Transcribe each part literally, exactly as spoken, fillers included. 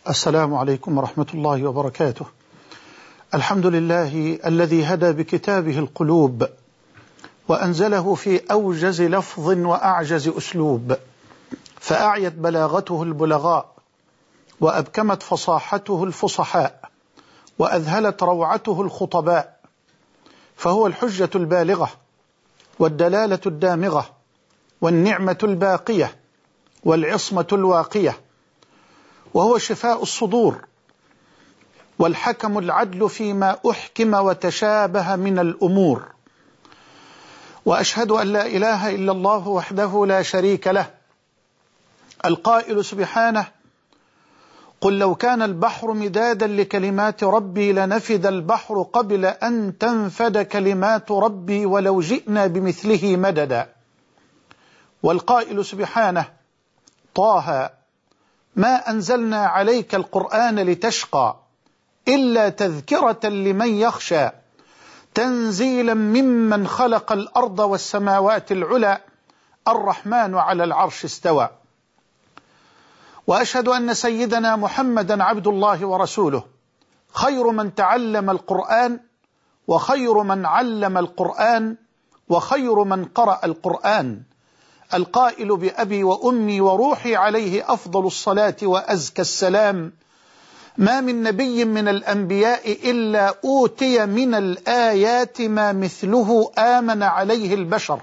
السلام عليكم ورحمة الله وبركاته. الحمد لله الذي هدى بكتابه القلوب وأنزله في أوجز لفظ وأعجز أسلوب، فأعيت بلاغته البلغاء وأبكمت فصاحته الفصحاء وأذهلت روعته الخطباء، فهو الحجة البالغة والدلالة الدامغة والنعمة الباقية والعصمة الواقية، وهو شفاء الصدور والحكم العدل فيما أحكم وتشابه من الأمور. وأشهد أن لا إله إلا الله وحده لا شريك له، القائل سبحانه: قل لو كان البحر مدادا لكلمات ربي لنفد البحر قبل أن تنفد كلمات ربي ولو جئنا بمثله مددا. والقائل سبحانه: طه ما أنزلنا عليك القرآن لتشقى إلا تذكرة لمن يخشى تنزيلا ممن خلق الأرض والسماوات العلى الرحمن على العرش استوى. وأشهد أن سيدنا محمدا عبد الله ورسوله، خير من تعلم القرآن وخير من علم القرآن وخير من قرأ القرآن، القائل بأبي وأمي وروحي عليه أفضل الصلاة وأزكى السلام: ما من نبي من الأنبياء إلا أوتي من الآيات ما مثله آمن عليه البشر،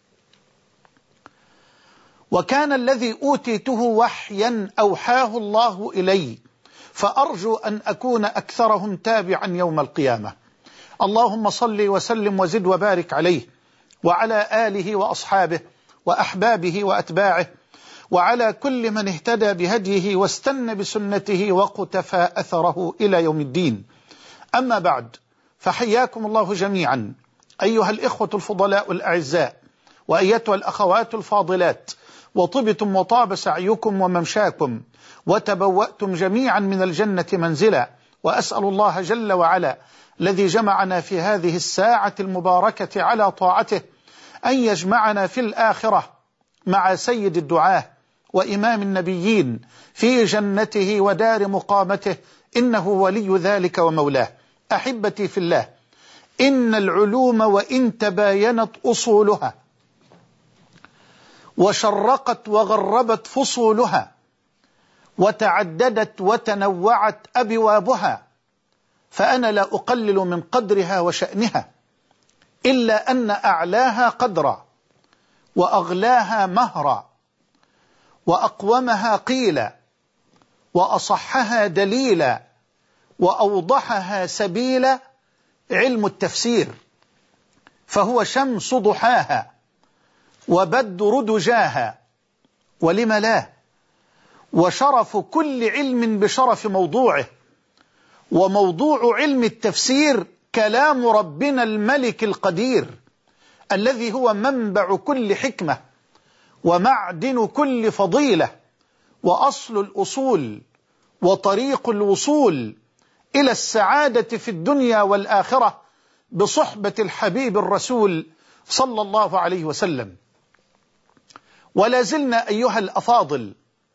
وكان الذي أوتيته وحيا أوحاه الله إلي، فأرجو أن أكون أكثرهم تابعا يوم القيامة. اللهم صل وسلم وزد وبارك عليه وعلى آله وأصحابه وأحبابه وأتباعه وعلى كل من اهتدى بهديه واستنى بسنته وقتفى أثره إلى يوم الدين. أما بعد، فحياكم الله جميعا أيها الإخوة الفضلاء الأعزاء وأيتها الأخوات الفاضلات، وطبتم وطاب سعيكم وممشاكم وتبوأتم جميعا من الجنة منزلا. وأسأل الله جل وعلا الذي جمعنا في هذه الساعة المباركة على طاعته أن يجمعنا في الآخرة مع سيد الدعاة وإمام النبيين في جنته ودار مقامته، إنه ولي ذلك ومولاه. أحبتي في الله، إن العلوم وإن تباينت أصولها وشرقت وغربت فصولها وتعددت وتنوعت أبوابها، فأنا لا أقلل من قدرها وشأنها، إلا أن أعلاها قدرا وأغلاها مهرا وأقومها قيلا وأصحها دليلا وأوضحها سبيلا علم التفسير، فهو شمس ضحاها وبدر دجاها، ولم لا، وشرف كل علم بشرف موضوعه. وموضوع علم التفسير كلام ربنا الملك القدير الذي هو منبع كل حكمة ومعدن كل فضيلة وأصل الأصول وطريق الوصول إلى السعادة في الدنيا والآخرة بصحبة الحبيب الرسول صلى الله عليه وسلم. ولا زلنا أيها الأفاضل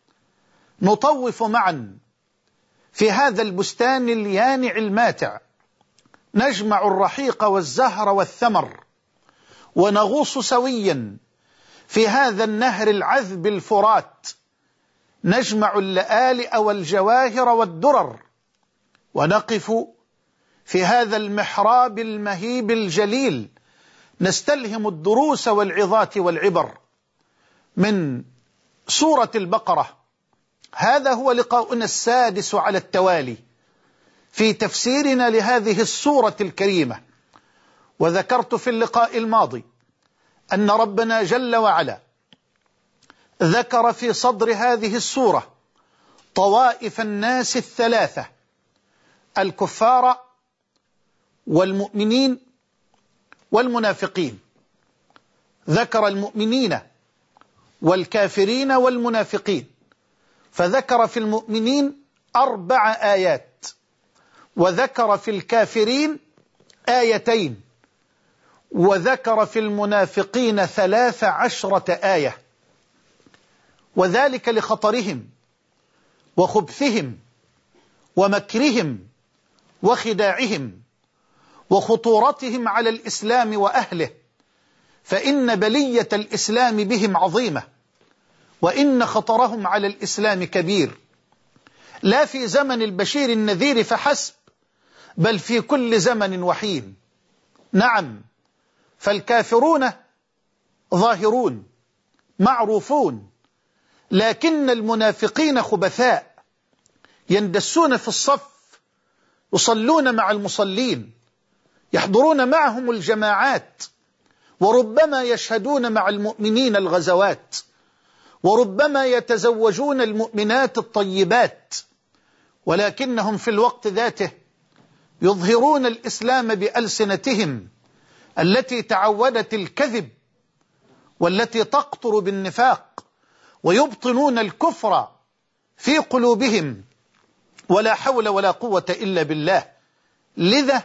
نطوف معا في هذا البستان اليانع الماتع، نجمع الرحيق والزهر والثمر، ونغوص سويا في هذا النهر العذب الفرات، نجمع اللآلئ والجواهر والدرر، ونقف في هذا المحراب المهيب الجليل، نستلهم الدروس والعظات والعبر من سورة البقرة. هذا هو لقاؤنا السادس على التوالي في تفسيرنا لهذه السورة الكريمة. وذكرت في اللقاء الماضي أن ربنا جل وعلا ذكر في صدر هذه السورة طوائف الناس الثلاثة: الكفار والمؤمنين والمنافقين. ذكر المؤمنين والكافرين والمنافقين، فذكر في المؤمنين أربع آيات، وذكر في الكافرين آيتين، وذكر في المنافقين ثلاث عشرة آية، وذلك لخطرهم وخبثهم ومكرهم وخداعهم وخطورتهم على الإسلام وأهله، فإن بلية الإسلام بهم عظيمة، وإن خطرهم على الإسلام كبير، لا في زمن البشير النذير فحسب، بل في كل زمن وحين. نعم، فالكافرون ظاهرون معروفون، لكن المنافقين خبثاء يندسون في الصف، يصلون مع المصلين، يحضرون معهم الجماعات، وربما يشهدون مع المؤمنين الغزوات، وربما يتزوجون المؤمنات الطيبات، ولكنهم في الوقت ذاته يظهرون الإسلام بألسنتهم التي تعودت الكذب والتي تقطر بالنفاق، ويبطنون الكفر في قلوبهم، ولا حول ولا قوة إلا بالله. لذا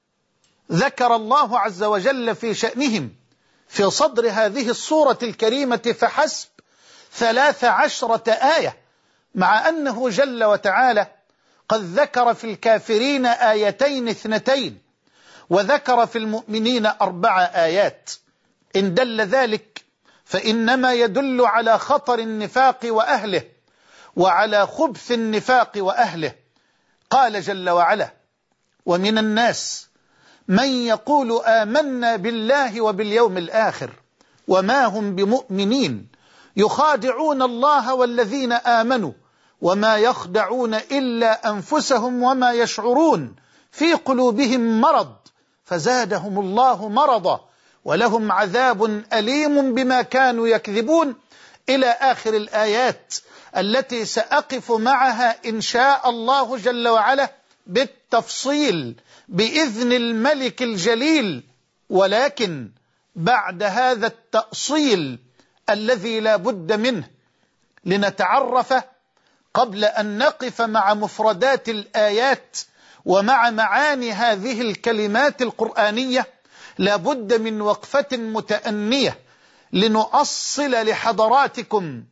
ذكر الله عز وجل في شأنهم في صدر هذه السورة الكريمة فحسب ثلاث عشرة آية، مع أنه جل وتعالى قد ذكر في الكافرين آيتين اثنتين، وذكر في المؤمنين أربع آيات. إن دل ذلك فإنما يدل على خطر النفاق وأهله، وعلى خبث النفاق وأهله. قال جل وعلا: ومن الناس من يقول آمنا بالله وباليوم الآخر وما هم بمؤمنين يخادعون الله والذين آمنوا وما يخدعون إلا أنفسهم وما يشعرون في قلوبهم مرض فزادهم الله مرضا ولهم عذاب أليم بما كانوا يكذبون، إلى آخر الآيات التي سأقف معها إن شاء الله جل وعلا بالتفصيل بإذن الملك الجليل. ولكن بعد هذا التأصيل الذي لا بد منه لنتعرف، قبل أن نقف مع مفردات الآيات ومع معاني هذه الكلمات القرآنية، لا بد من وقفة متأنية لنؤصل لحضراتكم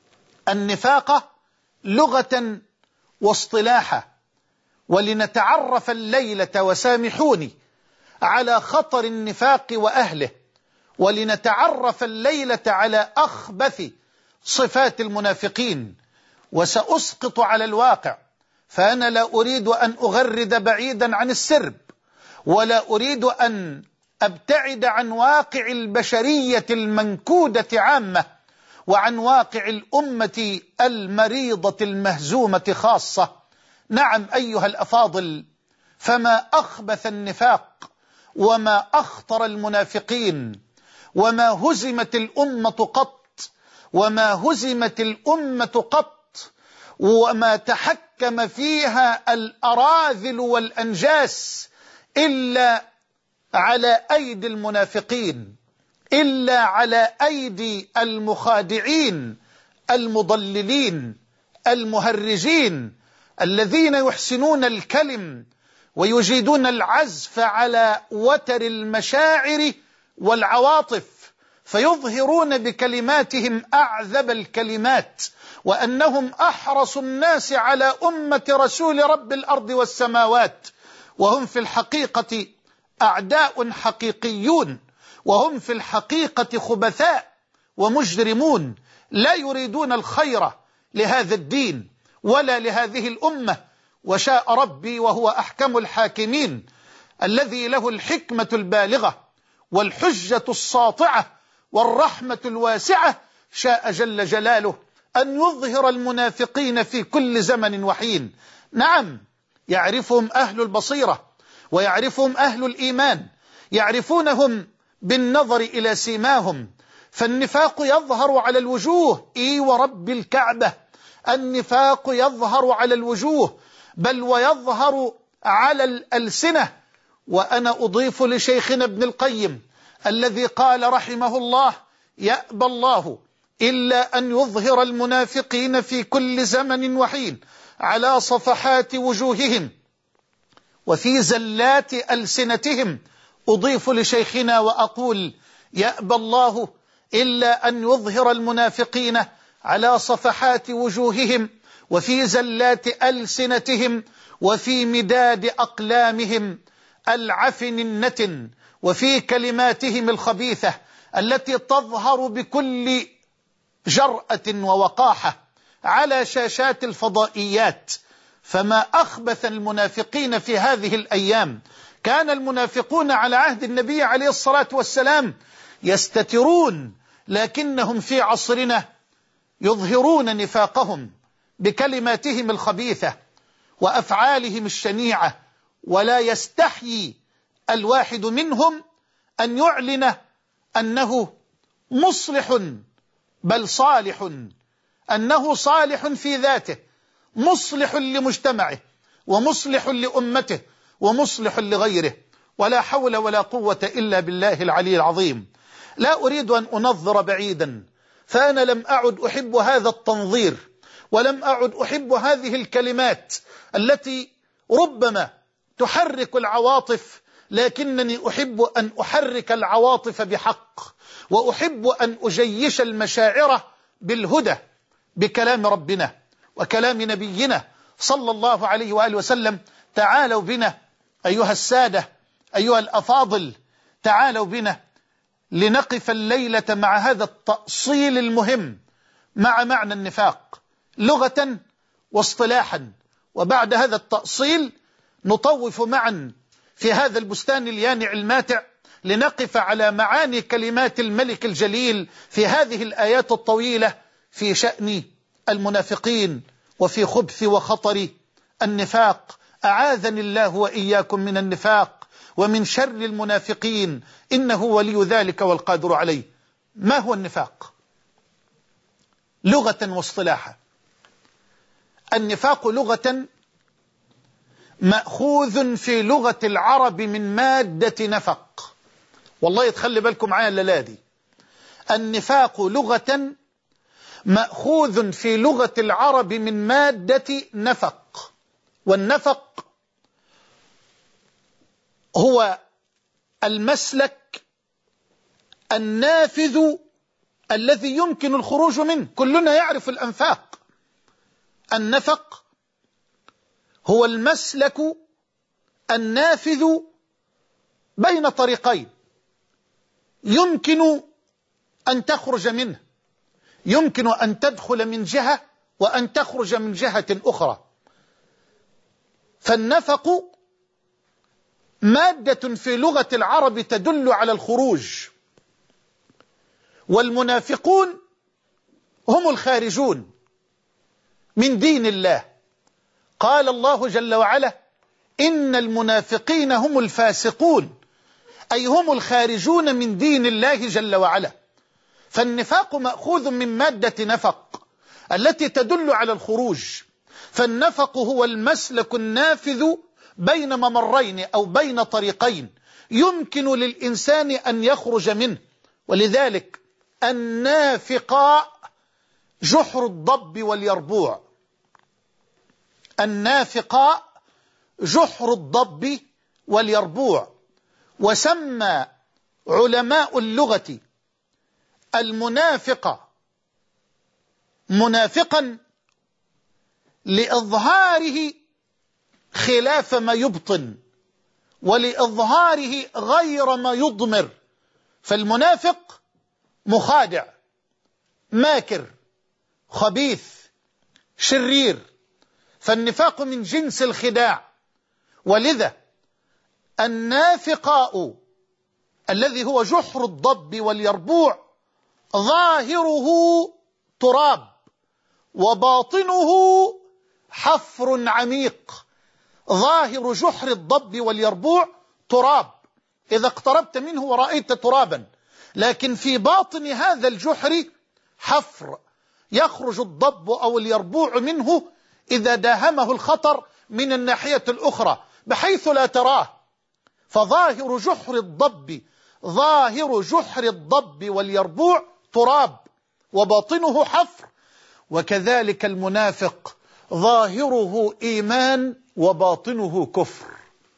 النفاق لغة واصطلاحا، ولنتعرف الليلة وسامحوني على خطر النفاق وأهله، ولنتعرف الليلة على أخبث صفات المنافقين. وسأسقط على الواقع، فأنا لا أريد أن أغرد بعيدا عن السرب، ولا أريد أن أبتعد عن واقع البشرية المنكودة عامة، وعن واقع الأمة المريضة المهزومة خاصة. نعم أيها الأفاضل، فما أخبث النفاق وما أخطر المنافقين، وما هزمت الأمة قط، وما هزمت الأمة قط، وما تحكم فيها الأراذل والأنجاس إلا على أيدي المنافقين، إلا على أيدي المخادعين المضللين المهرجين، الذين يحسنون الكلم ويجيدون العزف على وتر المشاعر والعواطف، فيظهرون بكلماتهم أعذب الكلمات، وأنهم أحرص الناس على أمة رسول رب الأرض والسماوات، وهم في الحقيقة أعداء حقيقيون، وهم في الحقيقة خبثاء ومجرمون، لا يريدون الخير لهذا الدين ولا لهذه الأمة. وشاء ربي وهو أحكم الحاكمين الذي له الحكمة البالغة والحجة الساطعة والرحمة الواسعة، شاء جل جلاله أن يظهر المنافقين في كل زمن وحين. نعم، يعرفهم أهل البصيرة ويعرفهم أهل الإيمان، يعرفونهم بالنظر إلى سيماهم، فالنفاق يظهر على الوجوه. إي ورب الكعبة، النفاق يظهر على الوجوه، بل ويظهر على الألسنة. وأنا أضيف لشيخنا ابن القيم الذي قال رحمه الله: يأبى الله إلا أن يظهر المنافقين في كل زمن وحين على صفحات وجوههم وفي زلات ألسنتهم. أضيف لشيخنا وأقول: يأبى الله إلا أن يظهر المنافقين على صفحات وجوههم وفي زلات ألسنتهم وفي مداد أقلامهم العفن النتن، وفي كلماتهم الخبيثة التي تظهر بكل جرأة ووقاحة على شاشات الفضائيات. فما أخبث المنافقين في هذه الأيام. كان المنافقون على عهد النبي عليه الصلاة والسلام يستترون، لكنهم في عصرنا يظهرون نفاقهم بكلماتهم الخبيثة وأفعالهم الشنيعة، ولا يستحيي الواحد منهم أن يعلن أنه مصلح بل صالح، أنه صالح في ذاته، مصلح لمجتمعه ومصلح لأمته ومصلح لغيره. ولا حول ولا قوة إلا بالله العلي العظيم. لا أريد أن أنظر بعيدا، فأنا لم أعد أحب هذا التنظير، ولم أعد أحب هذه الكلمات التي ربما تحرك العواطف، لكنني أحب أن أحرك العواطف بحق، وأحب أن أجيش المشاعر بالهدى بكلام ربنا وكلام نبينا صلى الله عليه وآله وسلم. تعالوا بنا أيها السادة، أيها الأفاضل، تعالوا بنا لنقف الليلة مع هذا التأصيل المهم، مع معنى النفاق لغة واصطلاحا. وبعد هذا التأصيل نطوف معا في هذا البستان اليانع الماتع لنقف على معاني كلمات الملك الجليل في هذه الآيات الطويلة في شأن المنافقين وفي خبث وخطر النفاق. أعاذني الله وإياكم من النفاق ومن شر المنافقين، إنه ولي ذلك والقادر عليه. ما هو النفاق لغة واصطلاحا؟ النفاق لغة مأخوذ في لغة العرب من مادة نفق. والله يتخلي بالكم معايا الليلة دي. النفاق لغة مأخوذ في لغة العرب من مادة نفق، والنفق هو المسلك النافذ الذي يمكن الخروج منه. كلنا يعرف الأنفاق. النفق هو المسلك النافذ بين طريقين يمكن أن تخرج منه، يمكن أن تدخل من جهة وأن تخرج من جهة أخرى. فالنفق مادة في لغة العرب تدل على الخروج، والمنافقون هم الخارجون من دين الله. قال الله جل وعلا: إن المنافقين هم الفاسقون، أي هم الخارجون من دين الله جل وعلا. فالنفاق مأخوذ من مادة نفق التي تدل على الخروج. فالنفق هو المسلك النافذ بين ممرين أو بين طريقين يمكن للإنسان أن يخرج منه. ولذلك النافقاء جحر الضب واليربوع. النافقاء جحر الضب واليربوع. وسمى علماء اللغة المنافق منافقا لإظهاره خلاف ما يبطن، ولإظهاره غير ما يضمر. فالمنافق مخادع، ماكر، خبيث، شرير. فالنفاق من جنس الخداع. ولذا النافقاء الذي هو جحر الضب واليربوع ظاهره تراب وباطنه حفر عميق. ظاهر جحر الضب واليربوع تراب، إذا اقتربت منه ورأيت ترابا، لكن في باطن هذا الجحر حفر يخرج الضب أو اليربوع منه إذا داهمه الخطر من الناحية الأخرى بحيث لا تراه. فظاهر جحر الضب ظاهر جحر الضب واليربوع تراب وباطنه حفر. وكذلك المنافق ظاهره إيمان وباطنه كفر.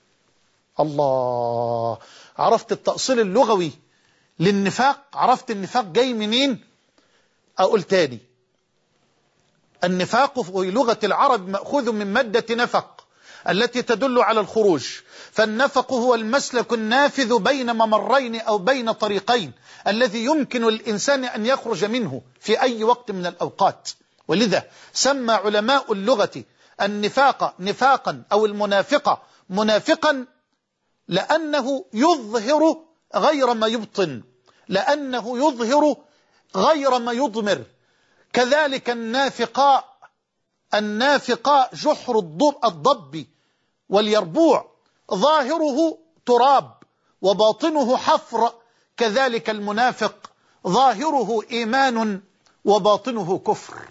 الله، عرفت التأصيل اللغوي للنفاق؟ عرفت النفاق جاي منين؟ أقول تاني: النفاق في لغة العرب مأخوذ من مادة نفق التي تدل على الخروج، فالنفق هو المسلك النافذ بين ممرين أو بين طريقين الذي يمكن الإنسان أن يخرج منه في أي وقت من الأوقات. ولذا سمى علماء اللغة النفاق نفاقا أو المنافقة منافقا، لأنه يظهر غير ما يبطن، لأنه يظهر غير ما يضمر. كذلك النافقاء النافقاء جحر الضب واليربوع، ظاهره تراب وباطنه حفر، كذلك المنافق ظاهره إيمان وباطنه كفر.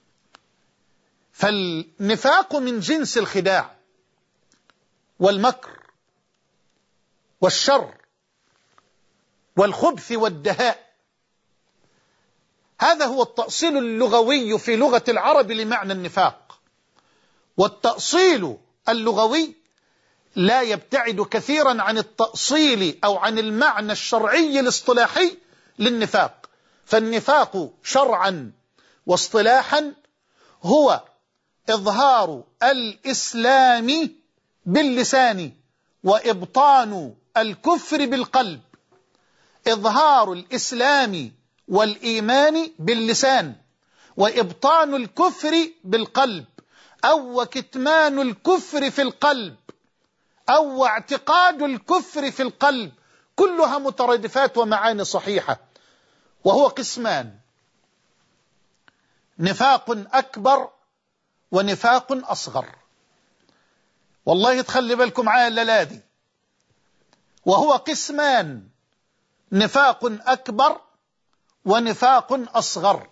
فالنفاق من جنس الخداع والمكر والشر والخبث والدهاء. هذا هو التأصيل اللغوي في لغة العرب لمعنى النفاق. والتأصيل اللغوي لا يبتعد كثيرا عن التأصيل أو عن المعنى الشرعي الاصطلاحي للنفاق. فالنفاق شرعا واصطلاحا هو إظهار الإسلام باللسان وإبطان الكفر بالقلب. إظهار الإسلام والإيمان باللسان وإبطان الكفر بالقلب، أو كتمان الكفر في القلب، أو اعتقاد الكفر في القلب، كلها مترادفات ومعاني صحيحة. وهو قسمان: نفاق أكبر ونفاق أصغر. والله تخلي بالكم معايا الليلة. وهو قسمان: نفاق أكبر ونفاق أصغر.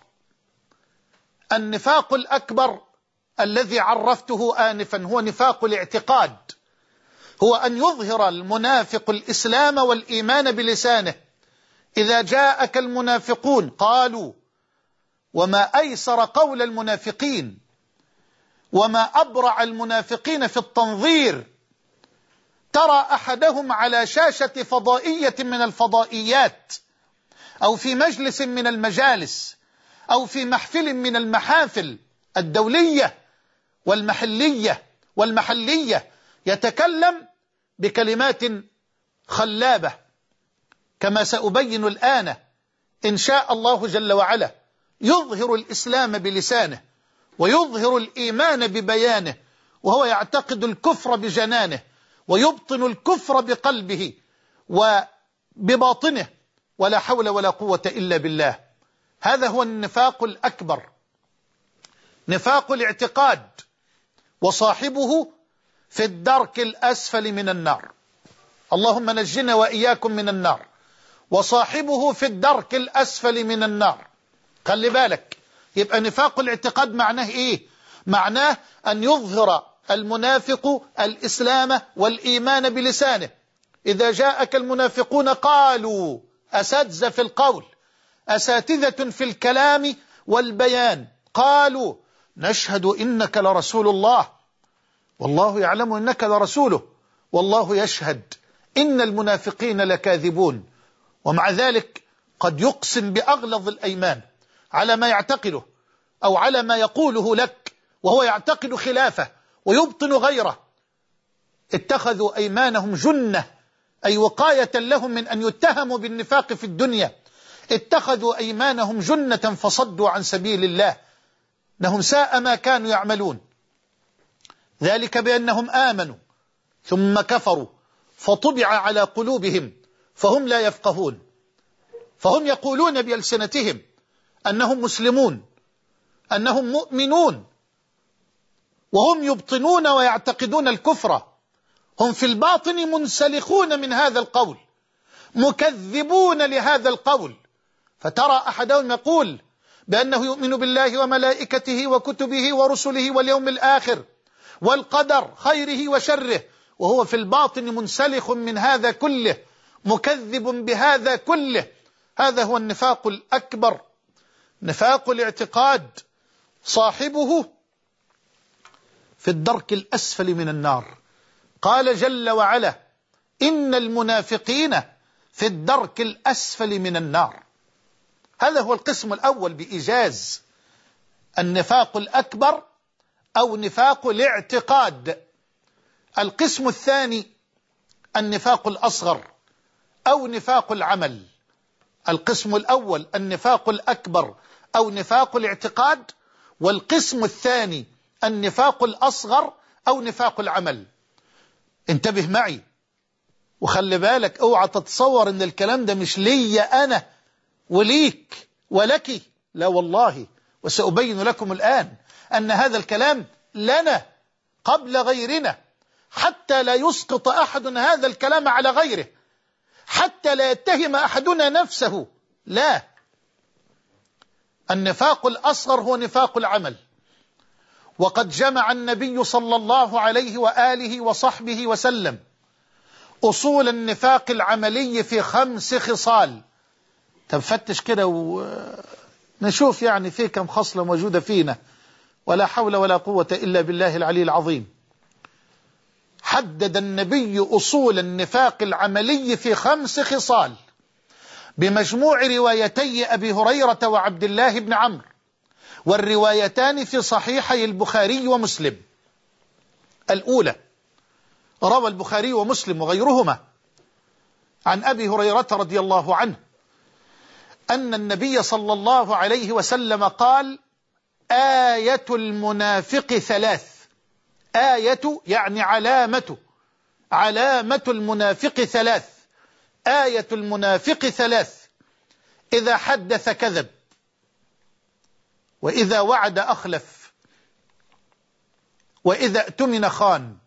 النفاق الأكبر الذي عرفته آنفا هو نفاق الاعتقاد، هو أن يظهر المنافق الإسلام والإيمان بلسانه. إذا جاءك المنافقون قالوا، وما أيسر قول المنافقين وما أبرع المنافقين في التنظير. ترى أحدهم على شاشة فضائية من الفضائيات، أو في مجلس من المجالس، أو في محفل من المحافل الدولية والمحلية والمحلية، يتكلم بكلمات خلابة كما سأبين الآن إن شاء الله جل وعلا. يظهر الإسلام بلسانه ويظهر الإيمان ببيانه، وهو يعتقد الكفر بجنانه ويبطن الكفر بقلبه وبباطنه، ولا حول ولا قوة إلا بالله. هذا هو النفاق الأكبر، نفاق الاعتقاد، وصاحبه في الدرك الأسفل من النار. اللهم نجنا وإياكم من النار. وصاحبه في الدرك الأسفل من النار. خلي بالك، يبقى نفاق الاعتقاد معناه إيه؟ معناه أن يظهر المنافق الإسلام والإيمان بلسانه. إذا جاءك المنافقون قالوا، أساتذة في القول، أساتذة في الكلام والبيان، قالوا نشهد إنك لرسول الله والله يعلم إنك لرسوله والله يشهد إن المنافقين لكاذبون. ومع ذلك قد يقسم بأغلظ الأيمان على ما يعتقده أو على ما يقوله لك وهو يعتقد خلافه ويبطن غيره. اتخذوا أيمانهم جنة، أي وقاية لهم من أن يتهموا بالنفاق في الدنيا. اتخذوا أيمانهم جنة فصدوا عن سبيل الله، إنهم ساء ما كانوا يعملون. ذلك بأنهم آمنوا ثم كفروا فطبع على قلوبهم فهم لا يفقهون. فهم يقولون بألسنتهم أنهم مسلمون، أنهم مؤمنون، وهم يبطنون ويعتقدون الكفر. هم في الباطن منسلخون من هذا القول، مكذبون لهذا القول. فترى أحدهم يقول بأنه يؤمن بالله وملائكته وكتبه ورسله واليوم الآخر والقدر خيره وشره، وهو في الباطن منسلخ من هذا كله، مكذب بهذا كله. هذا هو النفاق الأكبر، نفاق الاعتقاد، صاحبه في الدرك الأسفل من النار. قال جل وعلا: إن المنافقين في الدرك الأسفل من النار. هذا هو القسم الأول بإيجاز. النفاق الأكبر أو نفاق الاعتقاد. القسم الثاني النفاق الأصغر أو نفاق العمل. القسم الأول النفاق الأكبر أو نفاق الاعتقاد، والقسم الثاني النفاق الأصغر أو نفاق العمل. انتبه معي وخلي بالك، اوعى تتصور ان الكلام ده مش لي أنا وليك ولك، لا والله، وسأبين لكم الآن أن هذا الكلام لنا قبل غيرنا، حتى لا يسقط أحد هذا الكلام على غيره، حتى لا يتهم أحدنا نفسه. لا، النفاق الأصغر هو نفاق العمل، وقد جمع النبي صلى الله عليه وآله وصحبه وسلم أصول النفاق العملي في خمس خصال. تفتش كده ونشوف يعني في كم خصلة موجودة فينا، ولا حول ولا قوة إلا بالله العلي العظيم. حدد النبي أصول النفاق العملي في خمس خصال بمجموع روايتي أبي هريرة وعبد الله بن عمرو، والروايتان في صحيحي البخاري ومسلم. الأولى روى البخاري ومسلم وغيرهما عن أبي هريرة رضي الله عنه أن النبي صلى الله عليه وسلم قال: آية المنافق ثلاث. آية يعني علامة، علامة المنافق ثلاث. آية المنافق ثلاث: إذا حدث كذب، وإذا وعد أخلف، وإذا اؤتمن خان.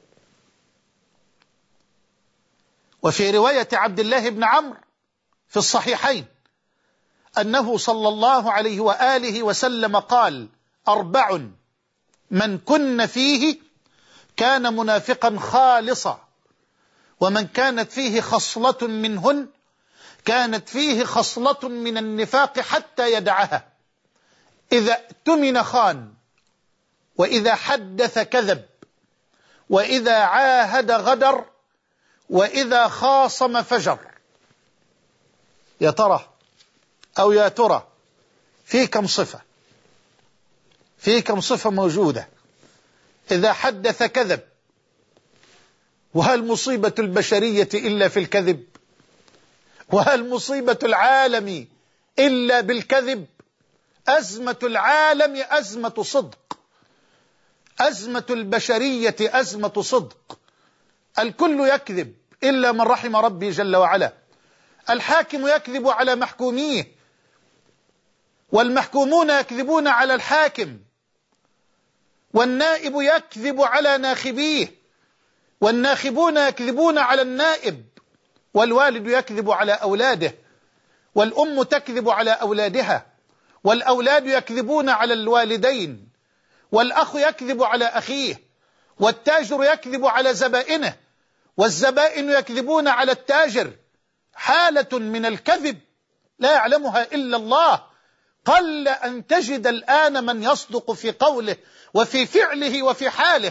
وفي رواية عبد الله بن عمرو في الصحيحين أنه صلى الله عليه وآله وسلم قال: أربع من كن فيه كان منافقا خالصا، ومن كانت فيه خصلة منهن كانت فيه خصلة من النفاق حتى يدعها: إذا اؤتمن خان، وإذا حدث كذب، وإذا عاهد غدر، وإذا خاصم فجر. يا ترى أو يا ترى في كم صفة، في كم صفة موجودة؟ إذا حدث كذب، وهل مصيبة البشرية إلا في الكذب؟ وهل مصيبة العالم إلا بالكذب؟ أزمة العالم أزمة صدق، أزمة البشرية أزمة صدق. الكل يكذب إلا من رحم ربي جل وعلا. الحاكم يكذب على محكوميه، والمحكومون يكذبون على الحاكم، والنائب يكذب على ناخبيه، والناخبون يكذبون على النائب، والوالد يكذب على أولاده، والأم تكذب على أولادها، والأولاد يكذبون على الوالدين، والأخ يكذب على أخيه، والتاجر يكذب على زبائنه، والزبائن يكذبون على التاجر. حالة من الكذب لا يعلمها إلا الله. قل أن تجد الآن من يصدق في قوله وفي فعله وفي حاله.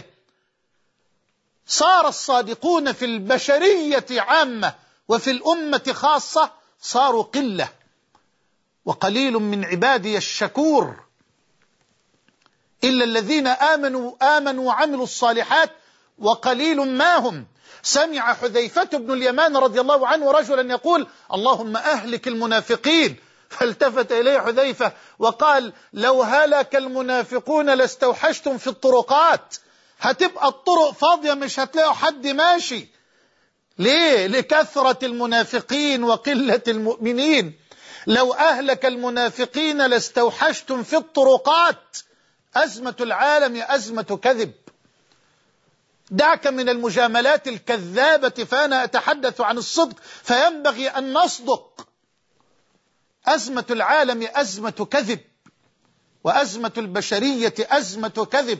صار الصادقون في البشرية عامة وفي الأمة خاصة صاروا قلة، وقليل من عبادي الشكور، إلا الذين آمنوا آمنوا وعملوا الصالحات وقليل ما هم. سمع حذيفة بن اليمان رضي الله عنه رجلا يقول: اللهم أهلك المنافقين، فالتفت إليه حذيفة وقال: لو هلك المنافقون لاستوحشتم في الطرقات. هتبقى الطرق فاضية، مش هتلاقوا حد ماشي. ليه؟ لكثرة المنافقين وقلة المؤمنين. لو أهلك المنافقين لاستوحشتم في الطرقات. أزمة العالم أزمة كذب. دعك من المجاملات الكذابة، فأنا أتحدث عن الصدق، فينبغي أن نصدق. أزمة العالم أزمة كذب، وأزمة البشرية أزمة كذب.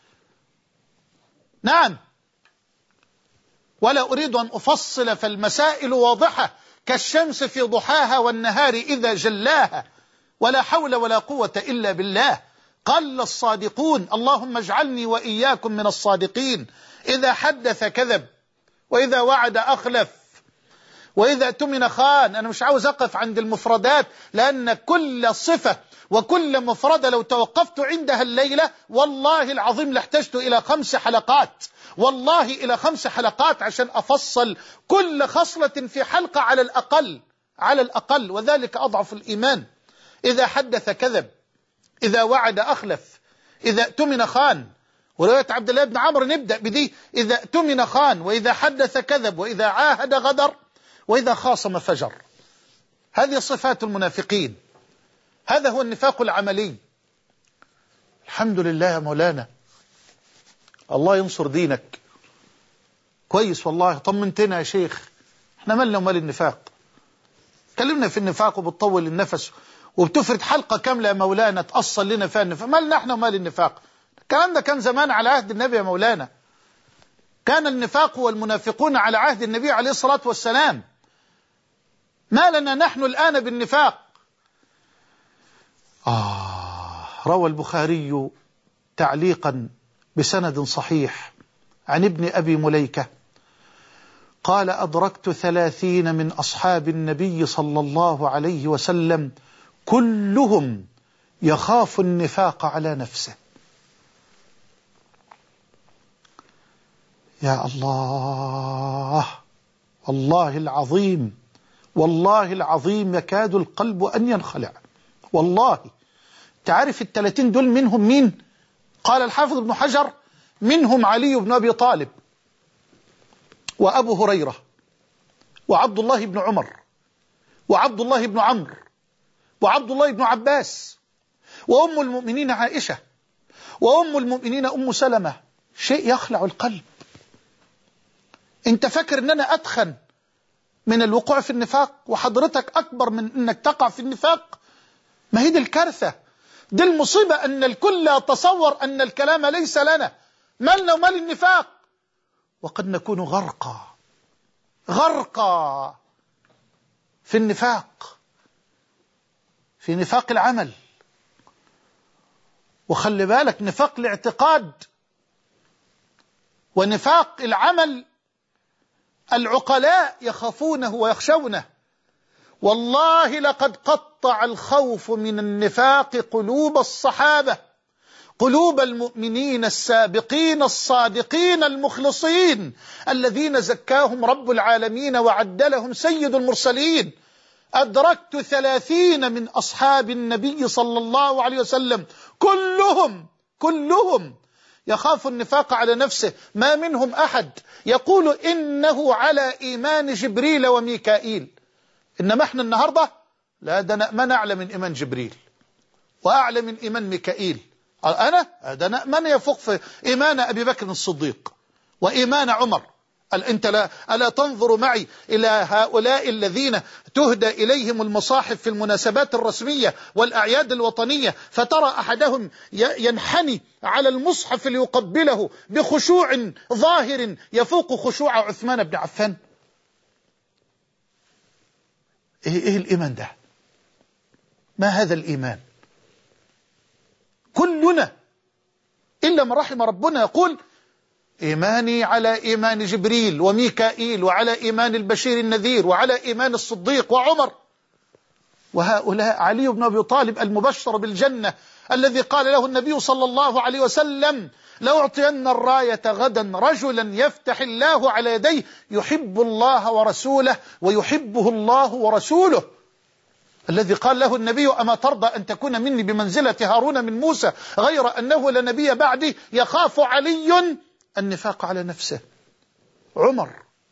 نعم، ولا أريد أن أفصل، فالمسائل واضحة كالشمس في ضحاها والنهار إذا جلاها، ولا حول ولا قوة إلا بالله. قل الصادقون، اللهم اجعلني وإياكم من الصادقين. إذا حدث كذب، وإذا وعد أخلف، وإذا اؤتمن خان. أنا مش عاوز أقف عند المفردات، لأن كل صفة وكل مفردة لو توقفت عندها الليلة والله العظيم لاحتجت إلى خمس حلقات، والله إلى خمس حلقات عشان أفصل كل خصلة في حلقة على الأقل، على الأقل. وذلك أضعف الإيمان. إذا حدث كذب، إذا وعد أخلف، إذا اؤتمن خان. ورواية عبد الله بن عمرو نبدأ بدي: إذا اؤتمن خان، وإذا حدث كذب، وإذا عاهد غدر، وإذا خاصم فجر. هذه صفات المنافقين، هذا هو النفاق العملي. الحمد لله يا مولانا، الله ينصر دينك. كويس والله، طمنتنا يا شيخ. احنا مالنا ومال النفاق؟ كلمنا في النفاق وبتطول النفس وبتفرد حلقة كاملة يا مولانا تأصل لنا فيها النفاق. مالنا احنا ومال النفاق؟ الكلام ده كان زمان على عهد النبي يا مولانا. كان النفاق والمنافقون على عهد النبي عليه الصلاة والسلام. ما لنا نحن الآن بالنفاق؟ آه روى البخاري تعليقا بسند صحيح عن ابن أبي مليكة قال: أدركت ثلاثين من أصحاب النبي صلى الله عليه وسلم كلهم يخاف النفاق على نفسه. يا الله، والله العظيم، والله العظيم يكاد القلب أن ينخلع. والله تعرف الثلاثين دول منهم مين؟ قال الحافظ ابن حجر: منهم علي بن أبي طالب، وأبو هريرة، وعبد الله بن عمر، وعبد الله بن عمرو، وعبد الله بن عباس، وأم المؤمنين عائشة، وأم المؤمنين أم سلمة. شيء يخلع القلب. انت فاكر ان انا اتخن من الوقوع في النفاق وحضرتك اكبر من انك تقع في النفاق؟ ما هي دي الكارثة، دي المصيبة، ان الكل يتصور ان الكلام ليس لنا، مالنا ومال النفاق، وقد نكون غرقا غرقا في النفاق، في نفاق العمل. وخلي بالك، نفاق الاعتقاد ونفاق العمل العقلاء يخافونه ويخشونه. والله لقد قطع الخوف من النفاق قلوب الصحابة، قلوب المؤمنين السابقين الصادقين المخلصين الذين زكاهم رب العالمين وعدلهم سيد المرسلين. أدركت ثلاثين من أصحاب النبي صلى الله عليه وسلم كلهم كلهم يخاف النفاق على نفسه. ما منهم أحد يقول إنه على إيمان جبريل وميكائيل. إنما احنا النهاردة لا، ده نأمن أعلى من إيمان جبريل وأعلى من إيمان ميكائيل. أنا ده نأمن يفوق في إيمان أبي بكر الصديق وإيمان عمر. أنت لا ألا تنظر معي إلى هؤلاء الذين تهدى إليهم المصاحف في المناسبات الرسمية والأعياد الوطنية، فترى أحدهم ينحني على المصحف ليقبله بخشوع ظاهر يفوق خشوع عثمان بن عفان. إيه, إيه الإيمان ده؟ ما هذا الإيمان؟ كلنا إلا من رحم ربنا يقول: إيماني على إيمان جبريل وميكائيل، وعلى إيمان البشير النذير، وعلى إيمان الصديق وعمر. وهؤلاء علي بن أبي طالب المبشر بالجنة الذي قال له النبي صلى الله عليه وسلم: لأعطين الراية غدا رجلا يفتح الله على يديه يحب الله ورسوله ويحبه الله ورسوله. الذي قال له النبي: أما ترضى أن تكون مني بمنزلة هارون من موسى غير أنه لا نبي بعدي؟ يخاف علي النفاق على نفسه. عمر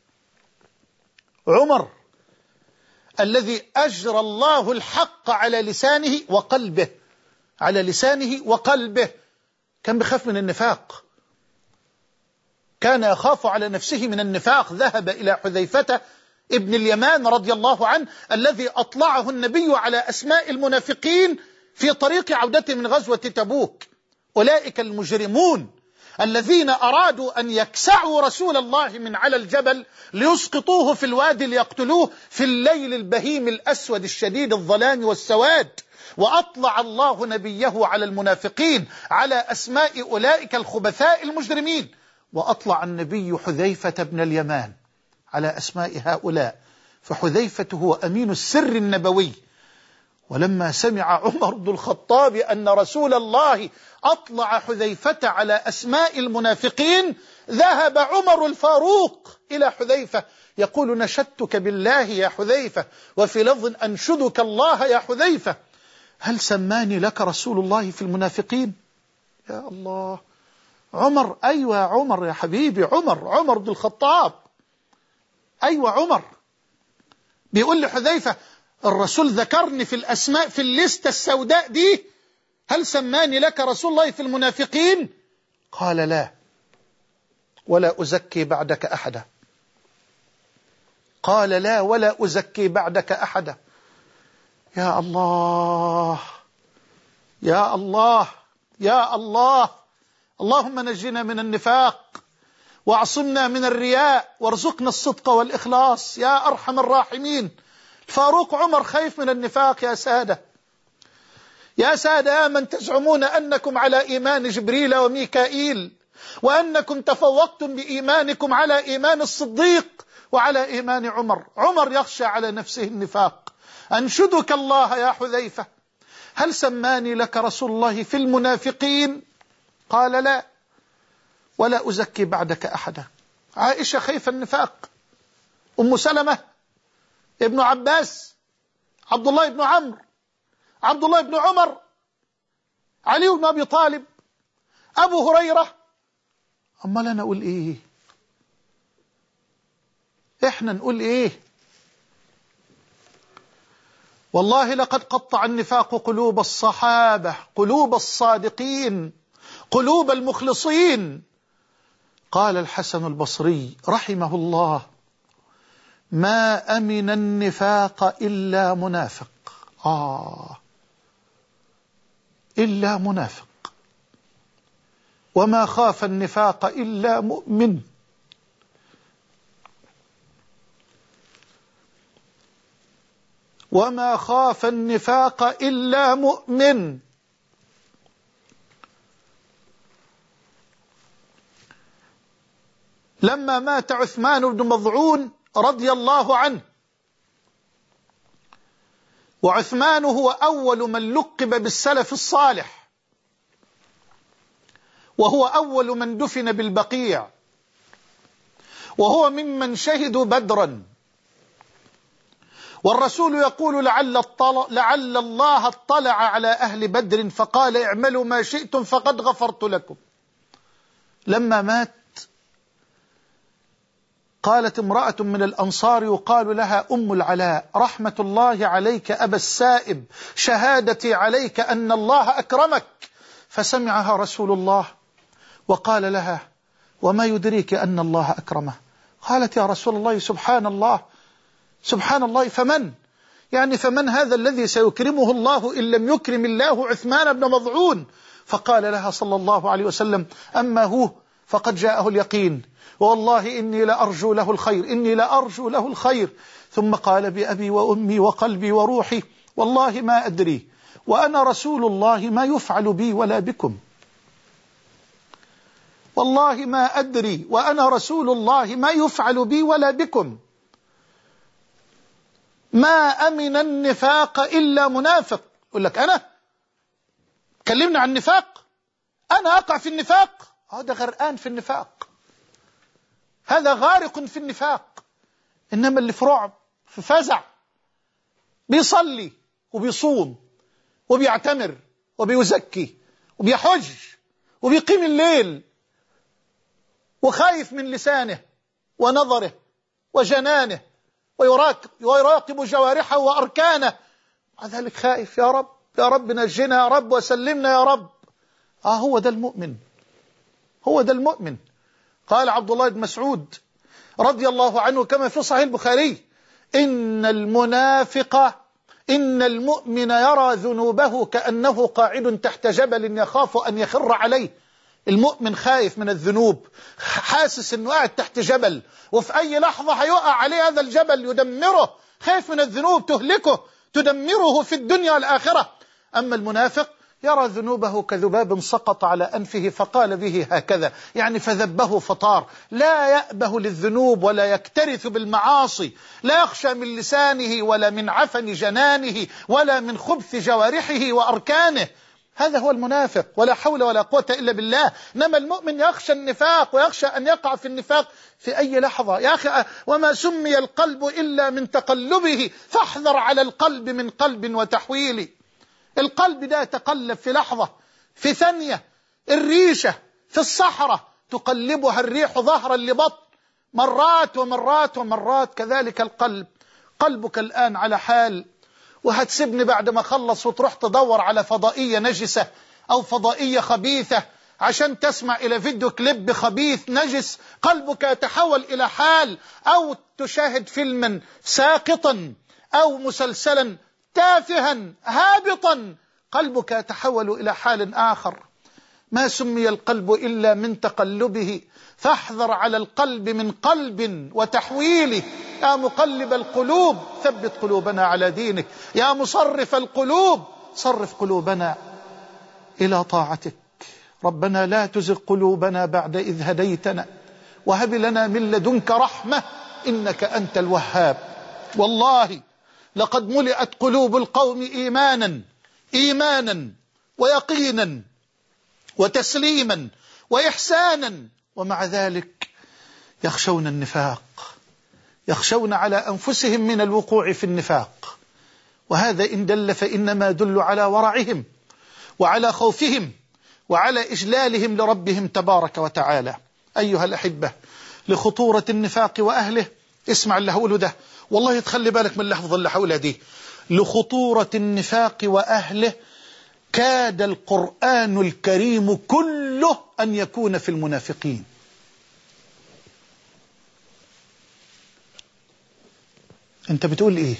عمر الذي أجرى الله الحق على لسانه وقلبه، على لسانه وقلبه، كان بخاف من النفاق، كان يخاف على نفسه من النفاق. ذهب إلى حذيفة ابن اليمان رضي الله عنه الذي أطلعه النبي على أسماء المنافقين في طريق عودته من غزوة تبوك. أولئك المجرمون الذين أرادوا أن يكسعوا رسول الله من على الجبل ليسقطوه في الوادي ليقتلوه في الليل البهيم الأسود الشديد الظلام والسواد. وأطلع الله نبيه على المنافقين على أسماء أولئك الخبثاء المجرمين، وأطلع النبي حذيفة بن اليمان على أسماء هؤلاء، فحذيفة هو أمين السر النبوي. ولما سمع عمر بن الخطاب أن رسول الله أطلع حذيفة على أسماء المنافقين ذهب عمر الفاروق إلى حذيفة يقول: نشدتك بالله يا حذيفة، وفي لفظ: أنشدك الله يا حذيفة، هل سماني لك رسول الله في المنافقين؟ يا الله، عمر، أيوة عمر يا حبيبي، عمر عمر بن الخطاب، أيوة عمر بيقول لحذيفة: الرسول ذكرني في الأسماء في الليستة السوداء دي، هل سماني لك رسول الله في المنافقين؟ قال: لا، ولا أزكي بعدك أحدا. قال: لا، ولا أزكي بعدك أحدا. يا الله يا الله يا الله، اللهم نجنا من النفاق واعصمنا من الرياء وارزقنا الصدق والإخلاص يا أرحم الراحمين. الفاروق عمر خايف من النفاق يا سادة، يا سادة، يا من تزعمون أنكم على إيمان جبريل وميكائيل، وأنكم تفوقتم بإيمانكم على إيمان الصديق وعلى إيمان عمر. عمر يخشى على نفسه النفاق. أنشدك الله يا حذيفة، هل سماني لك رسول الله في المنافقين؟ قال: لا، ولا أزكي بعدك أحدا. عائشة خايفة النفاق، أم سلمة، ابن عباس، عبد الله بن عمرو، عبد الله بن عمر، علي بن أبي طالب، أبو هريرة. أما لنا نقول إيه؟ إحنا نقول إيه؟ والله لقد قطع النفاق قلوب الصحابة، قلوب الصادقين، قلوب المخلصين. قال الحسن البصري رحمه الله: ما أمن النفاق إلا منافق. آه إلا منافق. وما خاف النفاق إلا مؤمن. وما خاف النفاق إلا مؤمن. لما مات عثمان بن مظعون رضي الله عنه، وعثمان هو أول من لقب بالسلف الصالح، وهو أول من دفن بالبقيع، وهو ممن شهدوا بدرا، والرسول يقول: لعل, لعل الله اطلع على أهل بدر فقال: اعملوا ما شئتم فقد غفرت لكم. لما مات قالت امرأة من الأنصار يقال لها أم العلاء: رحمة الله عليك أبا السائب، شهادتي عليك أن الله أكرمك. فسمعها رسول الله وقال لها: وما يدريك أن الله أكرمه؟ قالت: يا رسول الله، سبحان الله سبحان الله، فمن يعني فمن هذا الذي سيكرمه الله إن لم يكرم الله عثمان بن مظعون؟ فقال لها صلى الله عليه وسلم: أما هو فقد جاءه اليقين، والله إني لأرجو له الخير، إني لأرجو له الخير. ثم قال: بأبي وأمي وقلبي وروحي والله ما أدري، وأنا رسول الله ما يفعل بي ولا بكم. والله ما أدري وأنا رسول الله ما يفعل بي ولا بكم. ما أمن النفاق إلا منافق. يقول لك: أنا كلمنا عن النفاق، أنا أقع في النفاق. هذا غرقان في النفاق، هذا غارق في النفاق. إنما اللي في رعب، في فزع، بيصلي وبيصوم وبيعتمر وبيزكي وبيحج وبيقيم الليل، وخايف من لسانه ونظره وجنانه، ويراقب, ويراقب جوارحه وأركانه، مع ذلك خائف: يا رب يا رب نجنا يا رب وسلمنا يا رب. آه هو ده المؤمن، هو ده المؤمن. قال عبد الله بن مسعود رضي الله عنه كما في صحيح البخاري: إن المنافق إن المؤمن يرى ذنوبه كأنه قاعد تحت جبل يخاف أن يخر عليه. المؤمن خايف من الذنوب، حاسس أنه قاعد تحت جبل وفي أي لحظة هيقع عليه هذا الجبل يدمره، خايف من الذنوب تهلكه تدمره في الدنيا والآخرة. أما المنافق يرى ذنوبه كذباب سقط على أنفه فقال به هكذا، يعني فذبه فطار. لا يأبه للذنوب ولا يكترث بالمعاصي، لا يخشى من لسانه ولا من عفن جنانه ولا من خبث جوارحه وأركانه. هذا هو المنافق، ولا حول ولا قوة إلا بالله. إنما المؤمن يخشى النفاق ويخشى أن يقع في النفاق في أي لحظة. يا أخي، وما سمي القلب إلا من تقلبه، فاحذر على القلب من قلب وتحويل. القلب ده يتقلب في لحظة، في ثانية. الريشة في الصحراء تقلبها الريح ظهرا لبطن، مرات ومرات ومرات. كذلك القلب. قلبك الآن على حال، وهتسيبني بعد ما خلص وتروح تدور على فضائية نجسة أو فضائية خبيثة عشان تسمع إلى فيديو كليب خبيث نجس. قلبك يتحول إلى حال، أو تشاهد فيلما ساقطا أو مسلسلا تافها هابطا، قلبك يتحول إلى حال آخر. ما سمي القلب إلا من تقلبه، فاحذر على القلب من قلب وتحويله. يا مقلب القلوب ثبت قلوبنا على دينك، يا مصرف القلوب صرف قلوبنا إلى طاعتك. ربنا لا تزغ قلوبنا بعد إذ هديتنا وهب لنا من لدنك رحمة إنك أنت الوهاب. والله لقد ملئت قلوب القوم إيمانا إيمانا ويقينا وتسليما وإحسانا، ومع ذلك يخشون النفاق، يخشون على أنفسهم من الوقوع في النفاق. وهذا إن دل فإنما دل على ورعهم وعلى خوفهم وعلى إجلالهم لربهم تبارك وتعالى. أيها الأحبة، لخطورة النفاق وأهله، اسمع اللي هقوله ده، والله تخلي بالك من اللحظة اللي هقولها دي. لخطورة النفاق وأهله كاد القرآن الكريم كله أن يكون في المنافقين. أنت بتقول إيه؟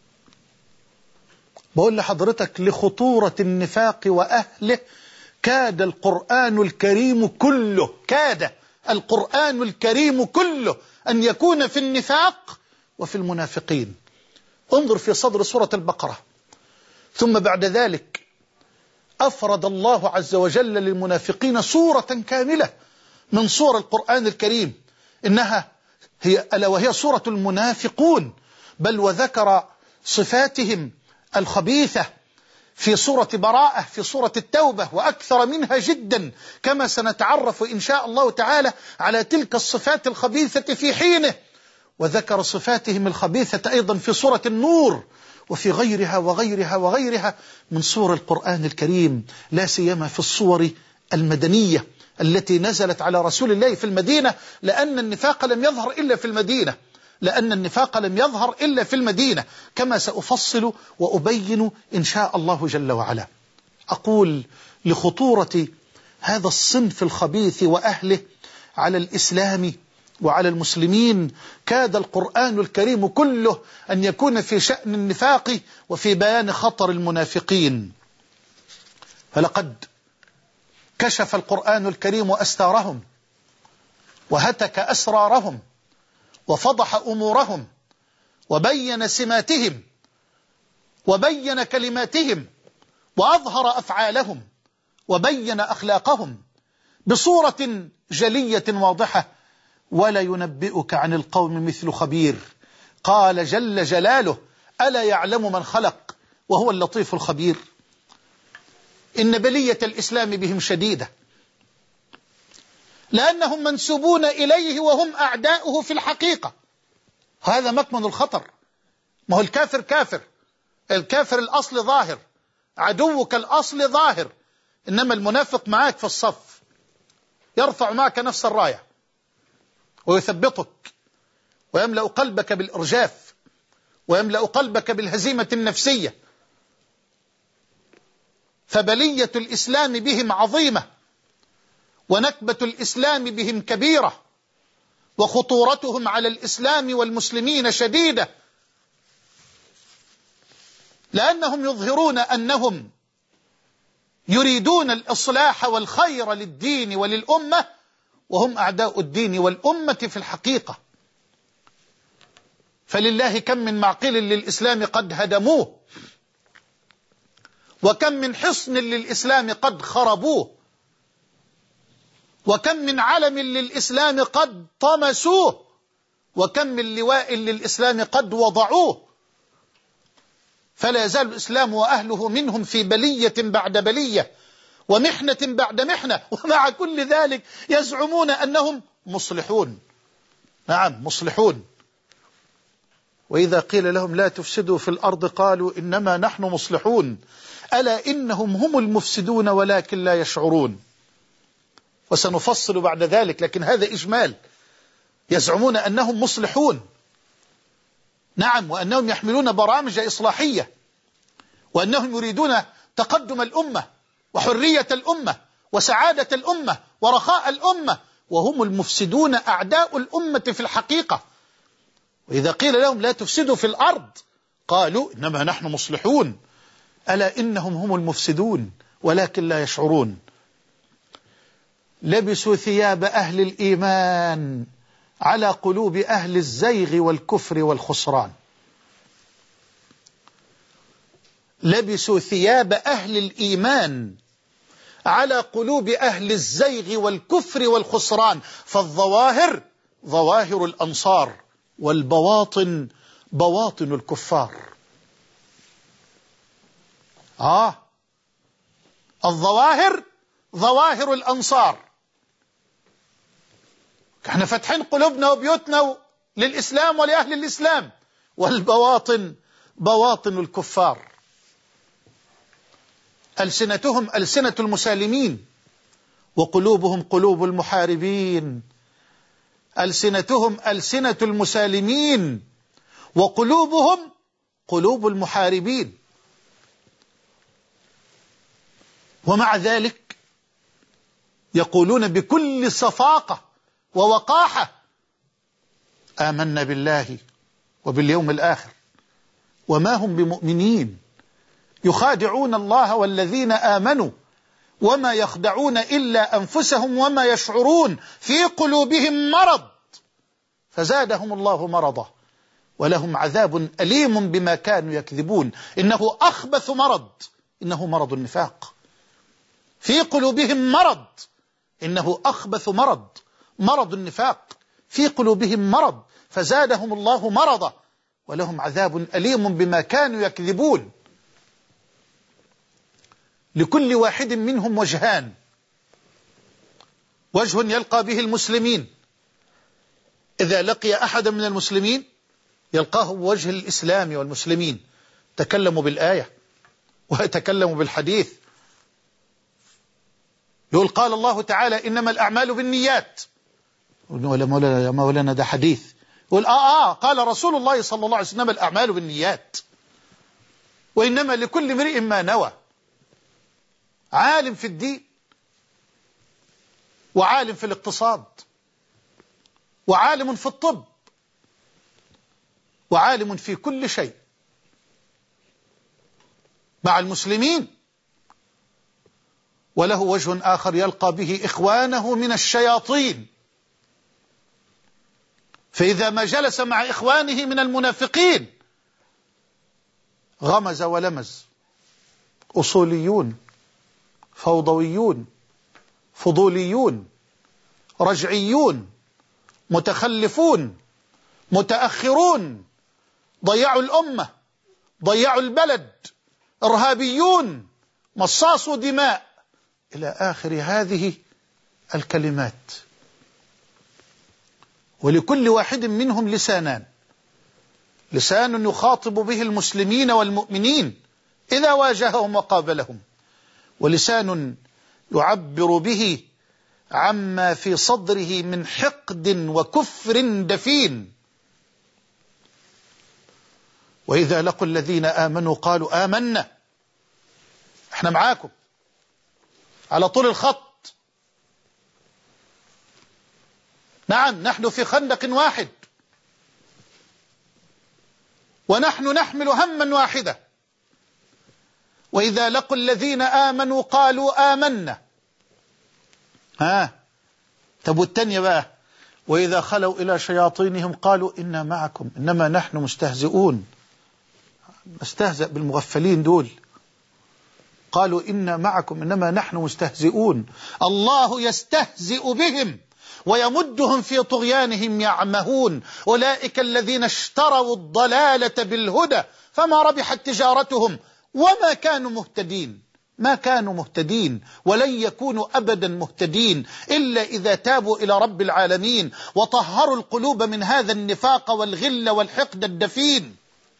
بقول لحضرتك لخطورة النفاق وأهله كاد القرآن الكريم كله، كاد القرآن الكريم كله أن يكون في النفاق وفي المنافقين. انظر في صدر سورة البقرة، ثم بعد ذلك أفرد الله عز وجل للمنافقين سورة كاملة من سور القرآن الكريم، إنها هي ألا وهي سورة المنافقون، بل وذكر صفاتهم الخبيثة في سورة براءة، في سورة التوبة، وأكثر منها جدا، كما سنتعرف إن شاء الله تعالى على تلك الصفات الخبيثة في حينه. وذكر صفاتهم الخبيثة أيضا في سورة النور، وفي غيرها وغيرها وغيرها من سور القرآن الكريم، لا سيما في الصور المدنية التي نزلت على رسول الله في المدينة، لأن النفاق لم يظهر إلا في المدينة لأن النفاق لم يظهر إلا في المدينة كما سأفصل وأبين إن شاء الله جل وعلا. أقول لخطورة هذا الصنف الخبيث وأهله على الإسلام وعلى المسلمين كاد القرآن الكريم كله أن يكون في شأن النفاق وفي بيان خطر المنافقين. فلقد كشف القرآن الكريم أستارهم وهتك أسرارهم وفضح أمورهم وبين سماتهم وبين كلماتهم وأظهر أفعالهم وبين أخلاقهم بصورة جلية واضحة. ولا ينبئك عن القوم مثل خبير. قال جل جلاله: ألا يعلم من خلق وهو اللطيف الخبير. إن بلية الإسلام بهم شديدة، لأنهم منسوبون إليه وهم أعداؤه في الحقيقة. هذا مكمن الخطر. ما هو الكافر كافر، الكافر الأصل ظاهر، عدوك الأصل ظاهر، إنما المنافق معك في الصف، يرفع معك نفس الراية ويثبطك ويملأ قلبك بالإرجاف ويملأ قلبك بالهزيمة النفسية. فبلية الإسلام بهم عظيمة، ونكبة الإسلام بهم كبيرة، وخطورتهم على الإسلام والمسلمين شديدة، لأنهم يظهرون أنهم يريدون الإصلاح والخير للدين وللأمة، وهم أعداء الدين والأمة في الحقيقة. فلله كم من معقل للإسلام قد هدموه وكم من حصن للإسلام قد خربوه، وكم من علم للإسلام قد طمسوه، وكم من لواء للإسلام قد وضعوه. فلا يزال الإسلام وأهله منهم في بلية بعد بلية ومحنة بعد محنة، ومع كل ذلك يزعمون أنهم مصلحون. نعم مصلحون. وإذا قيل لهم لا تفسدوا في الأرض قالوا إنما نحن مصلحون ألا إنهم هم المفسدون ولكن لا يشعرون. وسنفصل بعد ذلك، لكن هذا إجمال. يزعمون أنهم مصلحون، نعم، وأنهم يحملون برامج إصلاحية، وأنهم يريدون تقدم الأمة وحرية الأمة وسعادة الأمة ورخاء الأمة، وهم المفسدون أعداء الأمة في الحقيقة. وإذا قيل لهم لا تفسدوا في الأرض قالوا إنما نحن مصلحون ألا إنهم هم المفسدون ولكن لا يشعرون. لبسوا ثياب أهل الإيمان على قلوب أهل الزيغ والكفر والخسران. لبسوا ثياب أهل الإيمان على قلوب أهل الزيغ والكفر والخسران. فالظواهر ظواهر الأنصار والبواطن بواطن الكفار. آه الظواهر ظواهر الأنصار، احنا فاتحين قلوبنا وبيوتنا للإسلام ولأهل الإسلام، والبواطن بواطن الكفار. ألسنتهم ألسنة المسالمين وقلوبهم قلوب المحاربين. ألسنتهم ألسنة المسالمين وقلوبهم قلوب المحاربين. ومع ذلك يقولون بكل صفاقة ووقاحة آمنا بالله وباليوم الآخر وما هم بمؤمنين، يخادعون الله والذين آمنوا وما يخدعون إلا أنفسهم وما يشعرون، في قلوبهم مرض فزادهم الله مرضا ولهم عذاب أليم بما كانوا يكذبون. إنه أخبث مرض، إنه مرض النفاق. في قلوبهم مرض، إنه أخبث مرض، مرض النفاق. في قلوبهم مرض فزادهم الله مرضا ولهم عذاب أليم بما كانوا يكذبون. لكل واحد منهم وجهان، وجه يلقى به المسلمين، إذا لقي أحدا من المسلمين يلقاه بوجه الإسلام والمسلمين، تكلموا بالآية ويتكلموا بالحديث. يقول قال الله تعالى إنما الأعمال بالنيات، ولا مولانا يا مولانا ده حديث. يقول آه آه قال رسول الله صلى الله عليه وسلم الأعمال بالنيات وإنما لكل امرئ ما نوى. عالم في الدين وعالم في الاقتصاد وعالم في الطب وعالم في كل شيء مع المسلمين، وله وجه آخر يلقى به إخوانه من الشياطين، فإذا ما جلس مع إخوانه من المنافقين غمز ولمز. أصوليون، فوضويون، فضوليون، رجعيون، متخلفون، متأخرون، ضيعوا الأمة، ضيعوا البلد، إرهابيون، مصاصوا دماء، إلى آخر هذه الكلمات. ولكل واحد منهم لسانان، لسان يخاطب به المسلمين والمؤمنين إذا واجههم وقابلهم، ولسان يعبر به عما في صدره من حقد وكفر دفين. وإذا لقوا الذين آمنوا قالوا آمنا، احنا معاكم على طول الخط، نعم نحن في خندق واحد ونحن نحمل هما واحدة. وإذا لقوا الذين آمنوا قالوا آمنا. ها طب والتانية بقى وإذا خلوا إلى شياطينهم قالوا إنا معكم إنما نحن مستهزئون. نستهزأ بالمغفلين دول. قالوا إنا معكم إنما نحن مستهزئون. الله يستهزئ بهم ويمدهم في طغيانهم يعمهون. أولئك الذين اشتروا الضلالة بالهدى فما ربحت تجارتهم وما كانوا مهتدين. ما كانوا مهتدين ولن يكونوا أبدا مهتدين إلا إذا تابوا إلى رب العالمين وطهروا القلوب من هذا النفاق والغل والحقد الدفين.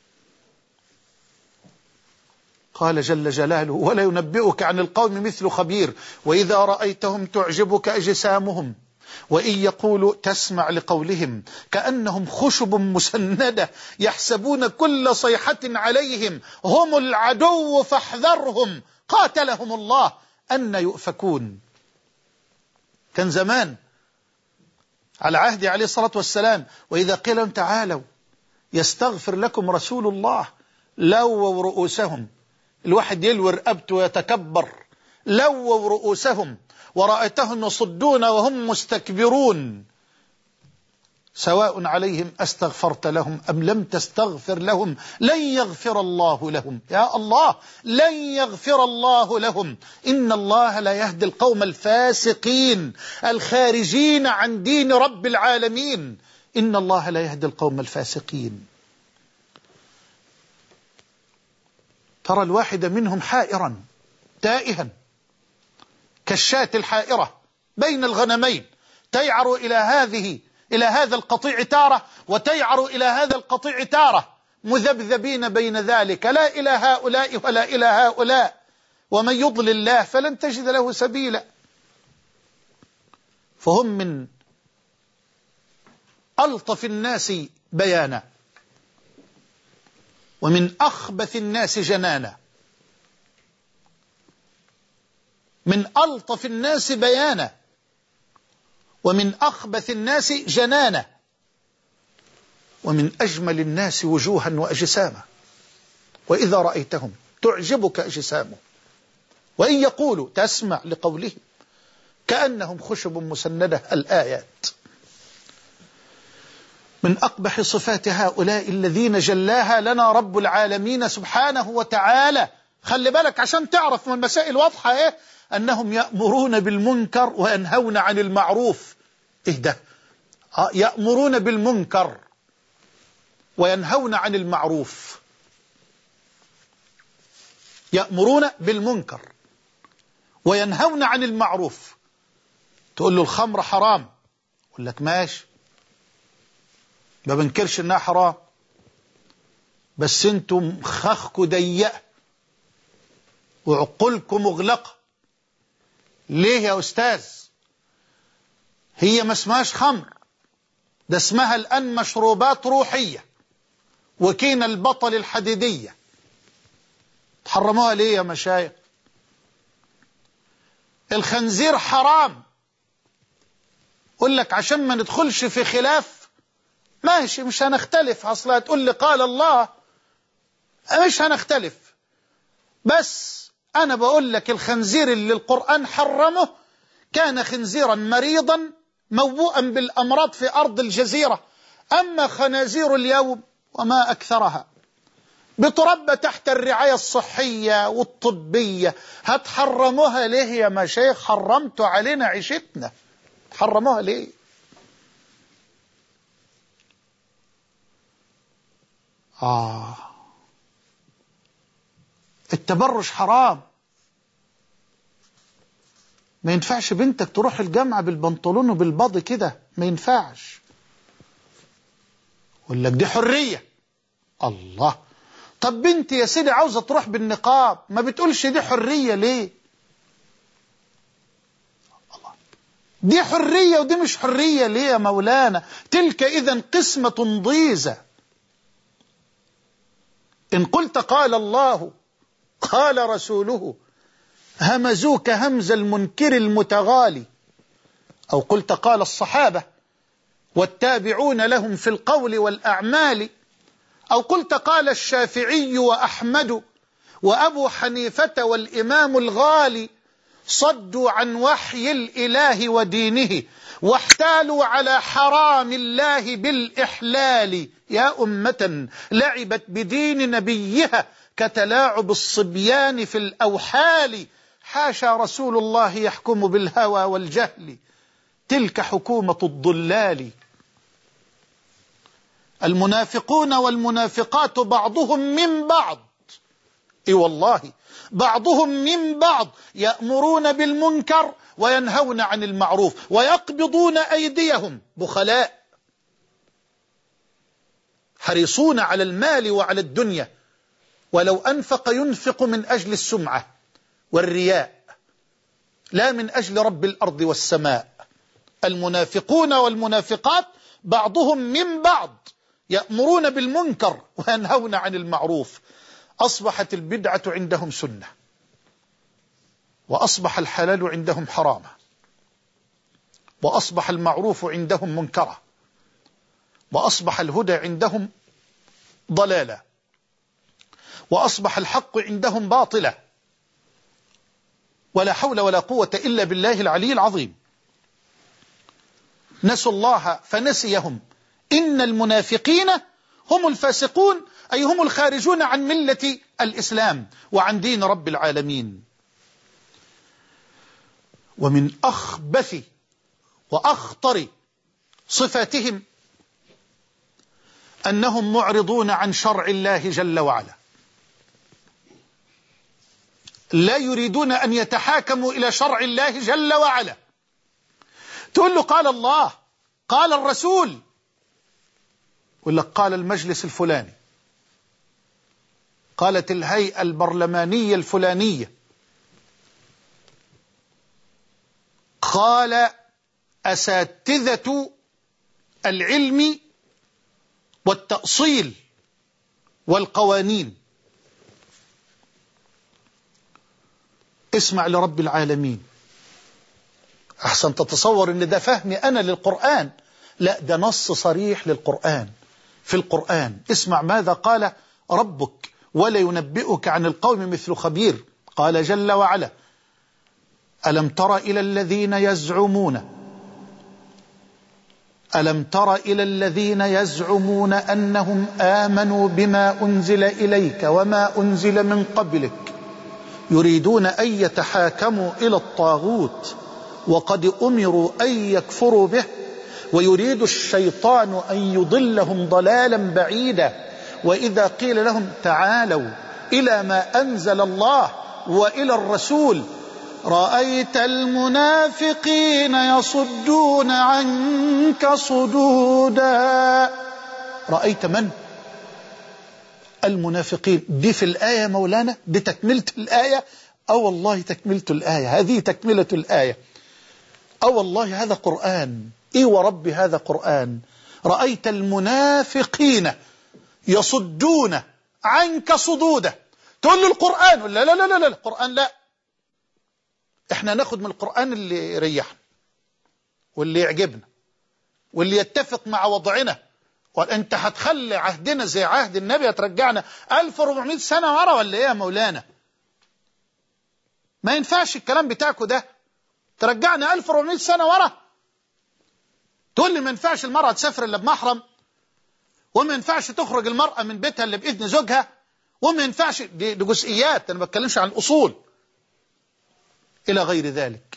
قال جل جلاله ولا ينبئك عن القوم مثل خبير وإذا رأيتهم تعجبك أجسامهم وإن يقولوا تسمع لقولهم كأنهم خشب مسندة يحسبون كل صيحة عليهم هم العدو فاحذرهم قاتلهم الله أن يؤفكون. كان زمان على عهد عليه الصلاة والسلام وإذا قيل لهم تعالوا يستغفر لكم رسول الله لووا رؤوسهم. الواحد يلوي رقبته ويتكبر. لووا رؤوسهم ورأيتهم يصدون وهم مستكبرون سواء عليهم أستغفرت لهم أم لم تستغفر لهم لن يغفر الله لهم. يا الله لن يغفر الله لهم. إن الله لا يهدي القوم الفاسقين الخارجين عن دين رب العالمين. إن الله لا يهدي القوم الفاسقين. ترى الواحد منهم حائرا تائها كالشاة الحائرة بين الغنمين تيعر إلى هذه إلى هذا القطيع تارة وتيعر إلى هذا القطيع تارة مذبذبين بين ذلك لا إلى هؤلاء ولا إلى هؤلاء ومن يضلل الله فلن تجد له سبيلا. فهم من ألطف الناس بيانا ومن أخبث الناس جنانا. من ألطف الناس بيانا ومن أخبث الناس جنانا ومن أجمل الناس وجوها وأجساما. وإذا رأيتهم تعجبك أجسامهم وإن يقولوا تسمع لقولهم كأنهم خشب مسندة. الآيات. من أقبح صفات هؤلاء الذين جلاها لنا رب العالمين سبحانه وتعالى. خلي بالك عشان تعرف من المسائل واضحة إيه أنهم يأمرون بالمنكر وينهون عن المعروف. إيه ده؟ آه يأمرون بالمنكر وينهون عن المعروف. يأمرون بالمنكر وينهون عن المعروف. تقول له الخمر حرام يقول لك ماشي ما بنكرش انها حرام بس انتم خخكم ضيقه وعقولكم مغلقه. ليه يا أستاذ؟ هي ما اسمهاش خمر ده اسمها الآن مشروبات روحية وكين البطل الحديدية. تحرموها ليه يا مشايخ؟ الخنزير حرام أقول لك عشان ما ندخلش في خلاف ماشي مش هنختلف. أصلا تقول لي قال الله مش هنختلف بس أنا بقول لك الخنزير اللي القرآن حرمه كان خنزيرا مريضا موبوءا بالأمراض في أرض الجزيرة. أما خنازير اليوم وما أكثرها بتربى تحت الرعاية الصحية والطبية. هتحرموها ليه يا مشايخ؟ حرمتوا علينا عيشتنا. حرموها ليه؟ آه التبرج حرام. ما ينفعش بنتك تروح الجامعة بالبنطلون وبالباضي كده ما ينفعش. يقول لك دي حرية. الله طب بنتي يا سيدي عاوزة تروح بالنقاب ما بتقولش دي حرية ليه؟ الله دي حرية ودي مش حرية ليه يا مولانا؟ تلك إذن قسمة ضيزة. إن قلت قال الله قال رسوله همزوك همز المنكر المتغالي أو قلت قال الصحابة والتابعون لهم في القول والأعمال أو قلت قال الشافعي وأحمد وأبو حنيفة والإمام الغالي صدوا عن وحي الإله ودينه واحتالوا على حرام الله بالإحلال. يا أمة لعبت بدين نبيها كتلاعب الصبيان في الأوحال، حاشا رسول الله يحكم بالهوى والجهل، تلك حكومة الضلال. المنافقون والمنافقات بعضهم من بعض، اي والله بعضهم من بعض، يأمرون بالمنكر وينهون عن المعروف ويقبضون أيديهم، بخلاء حريصون على المال وعلى الدنيا، ولو أنفق ينفق من أجل السمعة والرياء لا من أجل رب الأرض والسماء. المنافقون والمنافقات بعضهم من بعض، يأمرون بالمنكر وينهون عن المعروف. أصبحت البدعة عندهم سنة، وأصبح الحلال عندهم حراما، وأصبح المعروف عندهم منكرا، وأصبح الهدى عندهم ضلالا، وأصبح الحق عندهم باطلا، ولا حول ولا قوة إلا بالله العلي العظيم. نسوا الله فنسيهم. إن المنافقين هم الفاسقون، أي هم الخارجون عن ملة الإسلام وعن دين رب العالمين. ومن أخبث وأخطر صفاتهم أنهم معرضون عن شرع الله جل وعلا، لا يريدون أن يتحاكموا إلى شرع الله جل وعلا. تقول له قال الله قال الرسول، يقول لك قال المجلس الفلاني، قالت الهيئة البرلمانية الفلانية، قال أساتذة العلم والتأصيل والقوانين. اسمع لرب العالمين. أحسن تتصور أن ده فهمي أنا للقرآن، لا ده نص صريح للقرآن في القرآن. اسمع ماذا قال ربك: ولا ينبئك عن القوم مثل خبير. قال جل وعلا: ألم تر إلى الذين يزعمون ألم تر إلى الذين يزعمون أنهم آمنوا بما أنزل إليك وما أنزل من قبلك يريدون أن يتحاكموا إلى الطاغوت وقد أمروا أن يكفروا به ويريد الشيطان أن يضلهم ضلالا بعيدا. وإذا قيل لهم تعالوا إلى ما أنزل الله وإلى الرسول رأيت المنافقين يصدون عنك صدودا. رأيت من؟ المنافقين. دي في الآية مولانا، دي تكملة الآية. أو والله تكملة الآية، هذه تكملة الآية. أو والله هذا قرآن. إيه وربي هذا قرآن. رأيت المنافقين يصدون عنك صدودا. تقول له القرآن؟ لا لا لا لا القرآن لا. احنا ناخد من القرآن اللي يريحنا واللي يعجبنا واللي يتفق مع وضعنا. وانت هتخلي عهدنا زي عهد النبي، هترجعنا ألف وأربعمائة سنة ورا ولا ايه يا مولانا؟ ما ينفعش الكلام بتاعكوا ده، ترجعنا ألف وأربعمائة سنة ورا. تقول لي ما ينفعش المرأة تسافر الا بمحرم، وما ينفعش تخرج المرأة من بيتها الا بإذن زوجها، وما ينفعش. دي, دي جزئيات، انا ما بتكلمش عن الأصول إلى غير ذلك.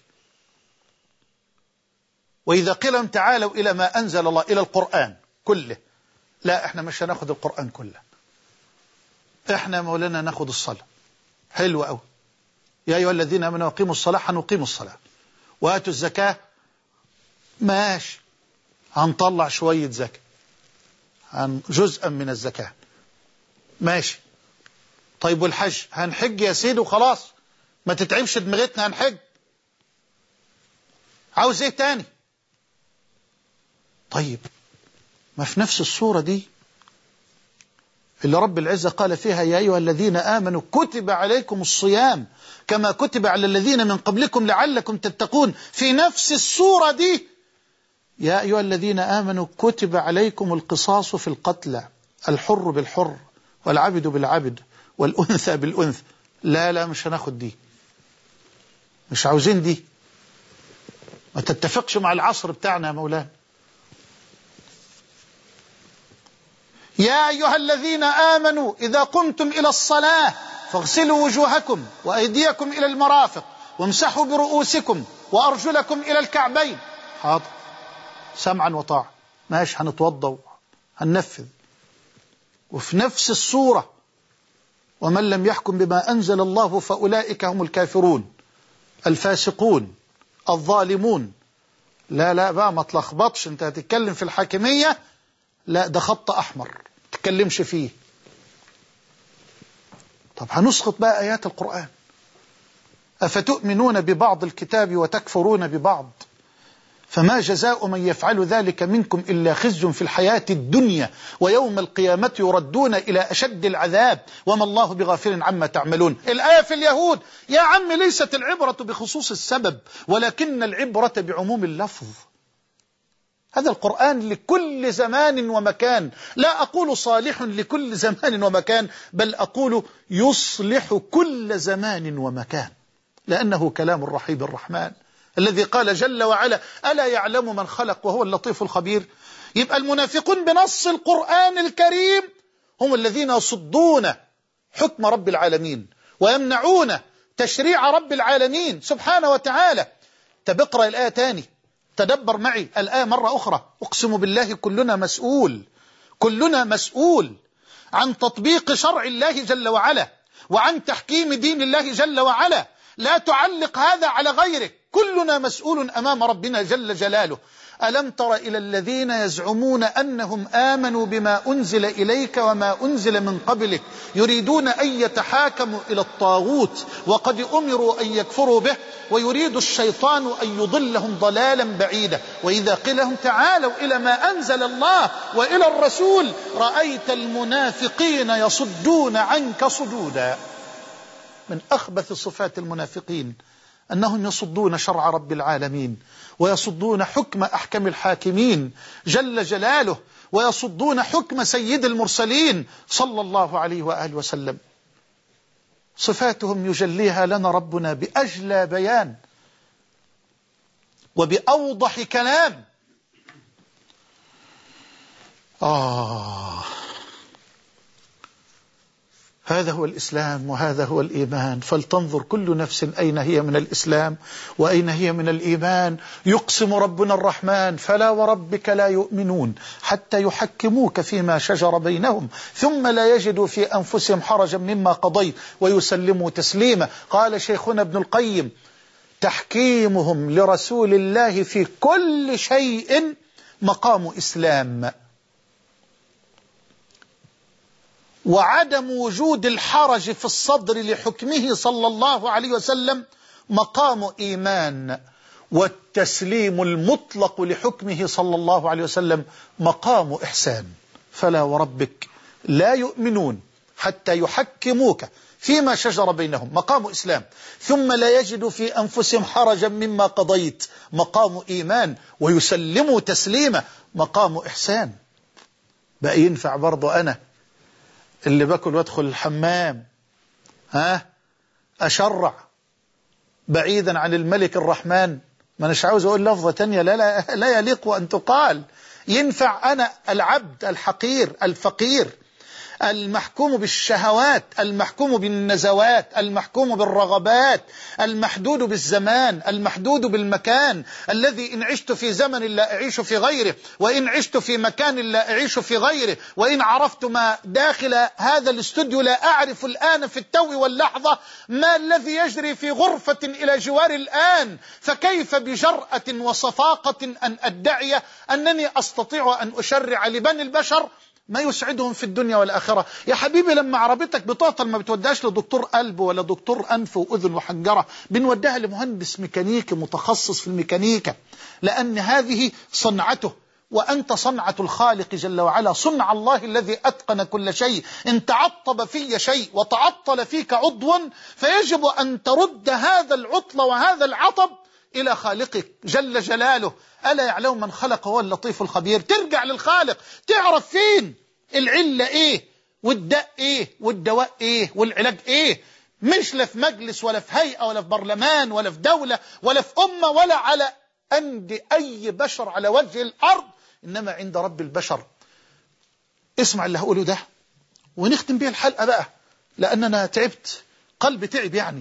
وإذا قيل لهم تعالوا إلى ما أنزل الله، إلى القرآن كله، لا احنا مش هناخد القرآن كله، احنا مولانا ناخد الصلاة. حلو قوي. يا أيها الذين آمنوا أقيموا الصلاة، هنقيم الصلاة. وآتوا الزكاة، ماشي، هنطلع شوية زكاة، عن جزءا من الزكاة، ماشي. طيب والحج؟ هنحج يا سيدي وخلاص، ما تتعبش دماغتنا، هنحج. عاوز ايه تاني؟ طيب ما في نفس الصورة دي اللي رب العزة قال فيها يا أيها الذين آمنوا كتب عليكم الصيام كما كتب على الذين من قبلكم لعلكم تتقون، في نفس الصورة دي يا أيها الذين آمنوا كتب عليكم القصاص في القتلى، الحر بالحر والعبد بالعبد والأنثى بالأنثى. لا لا مش هناخد دي، مش عاوزين دي، ما تتفقش مع العصر بتاعنا يا مولانا. يا أيها الذين آمنوا إذا قمتم إلى الصلاة فاغسلوا وجوهكم وأيديكم إلى المرافق وامسحوا برؤوسكم وأرجلكم إلى الكعبين. حاضر، سمعا وطاعة، ماشي، هنتوضى هننفذ. وفي نفس السورة ومن لم يحكم بما أنزل الله فأولئك هم الكافرون الفاسقون الظالمون. لا لا بقى ما تلخبطش، انت هتتكلم في الحاكمية، لا ده خط أحمر ما تتكلمش فيه. طب هنسقط بقى آيات القرآن. أفتؤمنون ببعض الكتاب وتكفرون ببعض فما جزاء من يفعل ذلك منكم إلا خزي في الحياة الدنيا ويوم القيامة يردون إلى أشد العذاب وما الله بغافل عما تعملون. الآية في اليهود. يا عم ليست العبرة بخصوص السبب ولكن العبرة بعموم اللفظ. هذا القرآن لكل زمان ومكان، لا أقول صالح لكل زمان ومكان، بل أقول يصلح كل زمان ومكان، لأنه كلام الرحيم الرحمن الذي قال جل وعلا ألا يعلم من خلق وهو اللطيف الخبير. يبقى المنافقون بنص القرآن الكريم هم الذين يصدون حكم رب العالمين ويمنعون تشريع رب العالمين سبحانه وتعالى. طب اقرأ الآية تاني، تدبر معي الآية مرة أخرى. أقسم بالله كلنا مسؤول، كلنا مسؤول عن تطبيق شرع الله جل وعلا وعن تحكيم دين الله جل وعلا. لا تعلق هذا على غيرك، كلنا مسؤول أمام ربنا جل جلاله. ألم تر إلى الذين يزعمون أنهم آمنوا بما أنزل إليك وما أنزل من قبلك يريدون أن يتحاكموا إلى الطاغوت وقد أمروا أن يكفروا به ويريد الشيطان أن يضلهم ضلالا بعيدا وإذا قيل لهم تعالوا إلى ما أنزل الله وإلى الرسول رأيت المنافقين يصدون عنك صدودا. من أخبث صفات المنافقين أنهم يصدون شرع رب العالمين ويصدون حكم أحكم الحاكمين جل جلاله ويصدون حكم سيد المرسلين صلى الله عليه وآله وسلم. صفاتهم يجليها لنا ربنا بأجلى بيان وبأوضح كلام. آه هذا هو الإسلام وهذا هو الإيمان، فلتنظر كل نفس أين هي من الإسلام وأين هي من الإيمان. يقسم ربنا الرحمن فلا وربك لا يؤمنون حتى يحكموك فيما شجر بينهم ثم لا يجدوا في أنفسهم حرجا مما قضيت ويسلموا تسليما. قال شيخنا ابن القيم تحكيمهم لرسول الله في كل شيء مقام إسلام، وعدم وجود الحرج في الصدر لحكمه صلى الله عليه وسلم مقام إيمان، والتسليم المطلق لحكمه صلى الله عليه وسلم مقام إحسان. فلا وربك لا يؤمنون حتى يحكموك فيما شجر بينهم مقام إسلام ثم لا يجدوا في أنفسهم حرجا مما قضيت مقام إيمان ويسلموا تسليما مقام إحسان. بقى ينفع برضو أنا اللي باكل وادخل الحمام ها أشرع بعيدا عن الملك الرحمن؟ ما نش عاوز أقول لفظة تانية لا, لا, لا يليق أن تقال. ينفع أنا العبد الحقير الفقير المحكوم بالشهوات المحكوم بالنزوات المحكوم بالرغبات المحدود بالزمان المحدود بالمكان الذي إن عشت في زمن لا أعيش في غيره وإن عشت في مكان لا أعيش في غيره وإن عرفت ما داخل هذا الاستوديو لا أعرف الآن في التو واللحظة ما الذي يجري في غرفة إلى جوار الآن، فكيف بجرأة وصفاقة أن أدعي أنني أستطيع أن أشرع لبني البشر ما يسعدهم في الدنيا والآخرة؟ يا حبيبي لما عربيتك بتعطل ما بتوديهاش لدكتور قلب ولا دكتور أنف وأذن وحنجرة، بنوديها لمهندس ميكانيكي متخصص في الميكانيكا، لأن هذه صنعته وأنت صنعة الخالق جل وعلا، صنع الله الذي أتقن كل شيء. إن تعطب في شيء وتعطل فيك عضو فيجب أن ترد هذا العطل وهذا العطب إلى خالقك جل جلاله. ألا يعلم من خلق هو اللطيف الخبير. ترجع للخالق تعرف فين العلة إيه والداء إيه والدواء إيه والعلاج إيه، مش لا في مجلس ولا في هيئة ولا في برلمان ولا في دولة ولا في أمة ولا على عند أي بشر على وجه الأرض، إنما عند رب البشر. اسمع اللي هقوله ده ونختم بيه الحلقة بقى، لأننا تعبت، قلبي تعب يعني.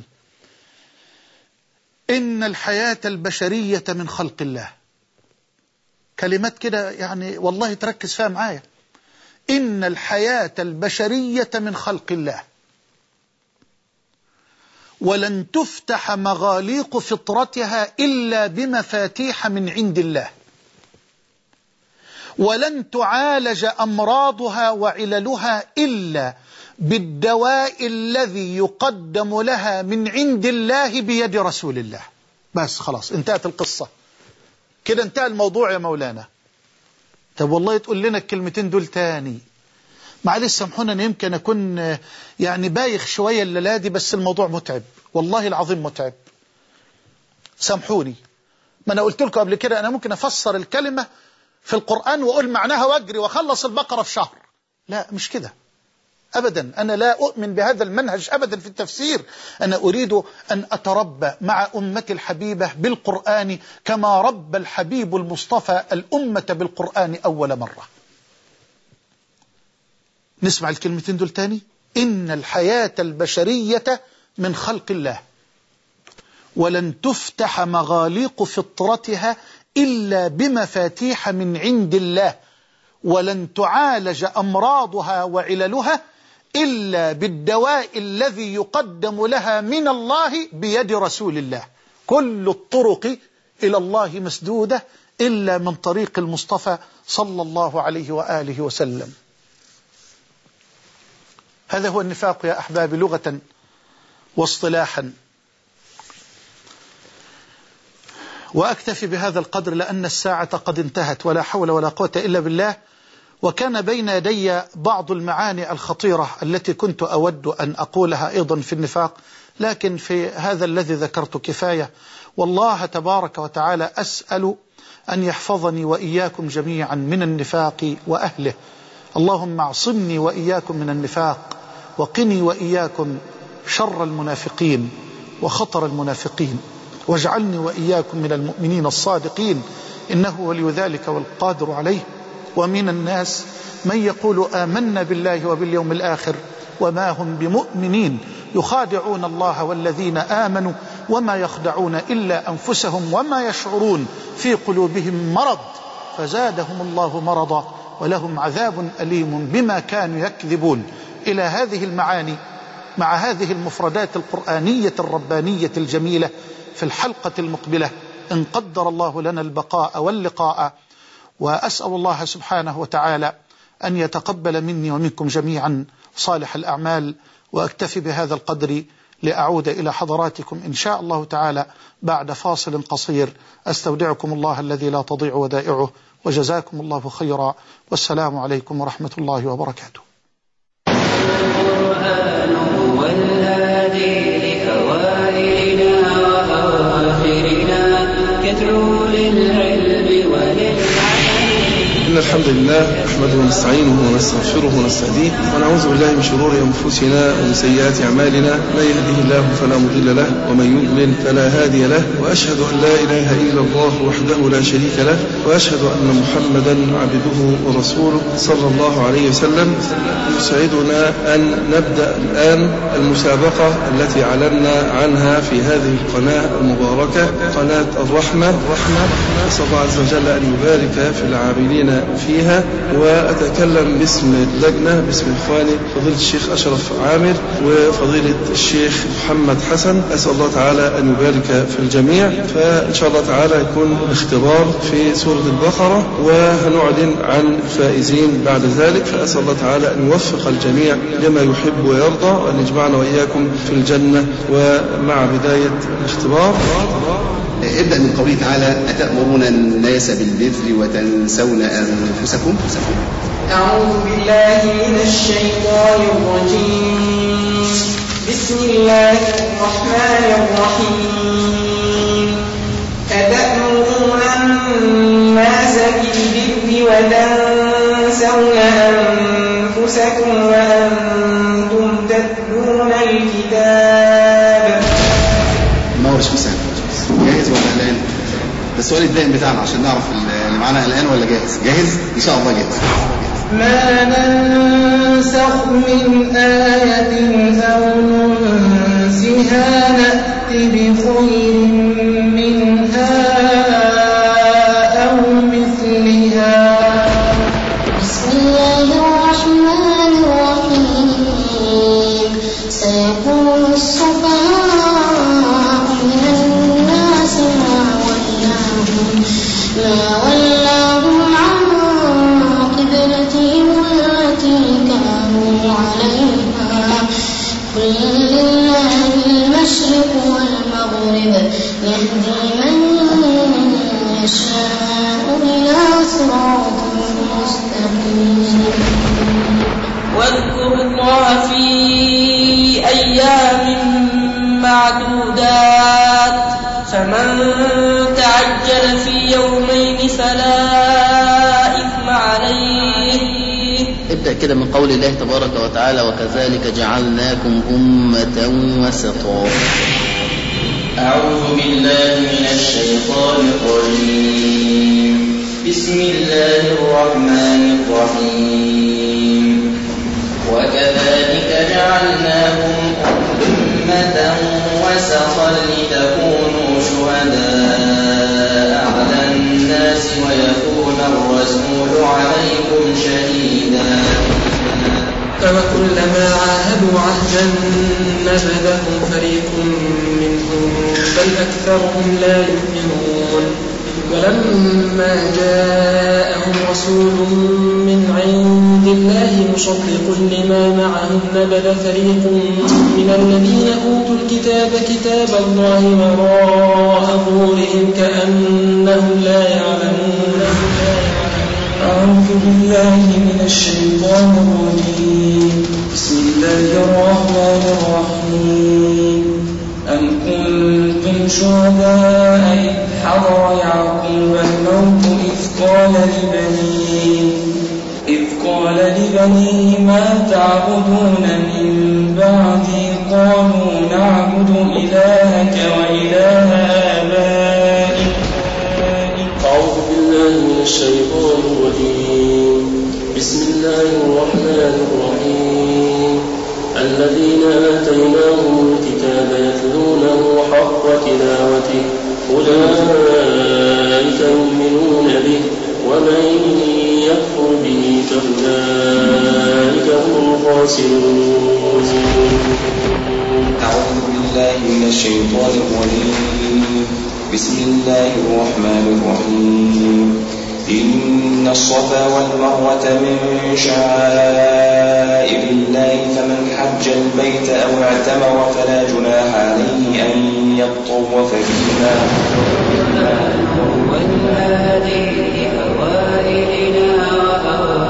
إن الحياة البشرية من خلق الله. كلمات كده يعني والله تركز فيها معايا. إن الحياة البشرية من خلق الله، ولن تفتح مغاليق فطرتها إلا بمفاتيح من عند الله، ولن تعالج أمراضها وعللها إلا بالدواء الذي يقدم لها من عند الله بيد رسول الله. بس خلاص انتهت القصة كده، انتهى الموضوع يا مولانا. طب والله تقول لنا الكلمتين دول تاني؟ معلش سامحونا، أنا يمكن أكون يعني بايخ شوية الليلة دي، بس الموضوع متعب والله العظيم متعب، سامحوني. ما أنا قلت لكم قبل كده أنا ممكن أفسر الكلمة في القرآن وأقول معناها وأجري وأخلص البقرة في شهر. لا مش كده أبدا، أنا لا أؤمن بهذا المنهج أبدا في التفسير. أنا أريد أن أتربى مع أمتي الحبيبة بالقرآن كما ربى الحبيب المصطفى الأمة بالقرآن أول مرة. نسمع الكلمتين دول تاني. إن الحياة البشرية من خلق الله، ولن تفتح مغاليق فطرتها إلا بمفاتيح من عند الله، ولن تعالج أمراضها وعللها إلا بالدواء الذي يقدم لها من الله بيد رسول الله. كل الطرق إلى الله مسدودة إلا من طريق المصطفى صلى الله عليه وآله وسلم. هذا هو النفاق يا أحبابي لغة واصطلاحا. وأكتفي بهذا القدر لأن الساعة قد انتهت، ولا حول ولا قوة إلا بالله. وكان بين يدي بعض المعاني الخطيرة التي كنت أود أن أقولها أيضا في النفاق، لكن في هذا الذي ذكرت كفاية. والله تبارك وتعالى أسأل أن يحفظني وإياكم جميعا من النفاق وأهله. اللهم اعصمني وإياكم من النفاق، وقني وإياكم شر المنافقين وخطر المنافقين، واجعلني وإياكم من المؤمنين الصادقين، إنه ولي ذلك والقادر عليه. ومن الناس من يقول آمنا بالله وباليوم الآخر وما هم بمؤمنين، يخادعون الله والذين آمنوا وما يخدعون إلا أنفسهم وما يشعرون، في قلوبهم مرض فزادهم الله مرضا ولهم عذاب أليم بما كانوا يكذبون. إلى هذه المعاني مع هذه المفردات القرآنية الربانية الجميلة في الحلقة المقبلة إن قدر الله لنا البقاء واللقاء. وأسأل الله سبحانه وتعالى أن يتقبل مني ومنكم جميعا صالح الأعمال. وأكتفي بهذا القدر لأعود إلى حضراتكم إن شاء الله تعالى بعد فاصل قصير. أستودعكم الله الذي لا تضيع ودائعه، وجزاكم الله خيرا، والسلام عليكم ورحمة الله وبركاته. القرآن هو الهادي لأوائلنا وأواخرنا، يدعو للعلم وللعمل. إن الحمد لله نحمده ونستعينه ونستغفره ونستهديه، ونعوذ بالله من شرور أنفسنا ومن سيئات أعمالنا. من يهده الله فلا مضل له، ومن يضلل فلا هادي له، وأشهد أن لا إله إلا الله وحده لا شريك له، وأشهد أن محمدا عبده ورسوله صلى الله عليه وسلم. يسعدنا أن نبدأ الآن المسابقة التي أعلنا عنها في هذه القناة المباركة، قناة الرحمة. نسأل الله عز وجل أن يبارك في العاملين فيها. وأتكلم باسم اللجنة، باسم إخواني فضيلة الشيخ أشرف عامر وفضيلة الشيخ محمد حسن. أسأل الله تعالى أن يبارك في الجميع. فإن شاء الله تعالى يكون الاختبار في سورة البقرة، وهنعلن عن الفائزين بعد ذلك. فأسأل الله تعالى أن يوفق الجميع لما يحب ويرضى، وأن يجمعنا وإياكم في الجنة. ومع بداية الاختبار ابدأ من قوله تعالى: أتأمرون الناس بالبر وتنسون أنفسكم. أعوذ بالله من الشيطان الرجيم. بسم الله الرحمن الرحيم. أتأمرون الناس بالبر وتنسون أنفسكم وأنتم تتلون الكتاب. ما هو اسمه سهل؟ جاهز ولا قلقان؟ ده السؤال الدائم بتاعنا عشان نعرف اللي معانا قلقان ولا جاهز. جاهز؟ إن شاء الله جاهز. ما ننسخ من آية أو ننسها نأت بخير منها أو مثلها. بسم الله الرحمن الرحيم. سيقول السفهاء من الناس ما ولاهم ما ولاهم عن قبلتهم التي كانوا عليها. قل لله المشرق والمغرب يهدي من يشاء إلى صراط مستقيم. واذكروا الله في أيام معدودات فمن تعجل في يومين فلا إثم عليه. ابدأ كده من قول الله تبارك وتعالى وكذلك جعلناكم أمة وسطا. أعوذ بالله من الشيطان الرجيم. بسم الله الرحمن الرحيم. وكذلك جعلناكم أمة وسطا لتكونوا شهداء على الناس ويكون الرسول عليكم شهيدا. فكلما عاهدوا عهدا نبذه فريق منهم بل أكثرهم لا يؤمنون. ولما جاءهم رسول من عند الله مصدق لما معهم نبذ فريق من الذين أوتوا الكتاب كتاب الله وراء ظهورهم كأنهم لا يعلمون. أعوذ بالله من الشيطان الرجيم. بسم الله الرحمن الرحيم. أم كنتم شهداء إذ حضر يعقوب الموت إذ قال لبنيه إذ قال لبنيه ما تعبدون من بعدي قالوا نعبد إلهك وإله آبائك. أعوذ بالله من الشيطان الرجيم. بسم الله الرحمن الرحيم. الذين آتيناهم الكتاب يتلونه حق تلاوته أولئك يؤمنون به ومن يكفر به فأولئك هم الخاسرون. أعوذ بالله من الشيطان الرجيم. بسم الله الرحمن الرحيم. إن الصفا والمروة من شعائر الله فمن حج البيت أو اعتمر فلا جناح عليه أن يطوف بهما. والهادي لأوائلنا وأوائلنا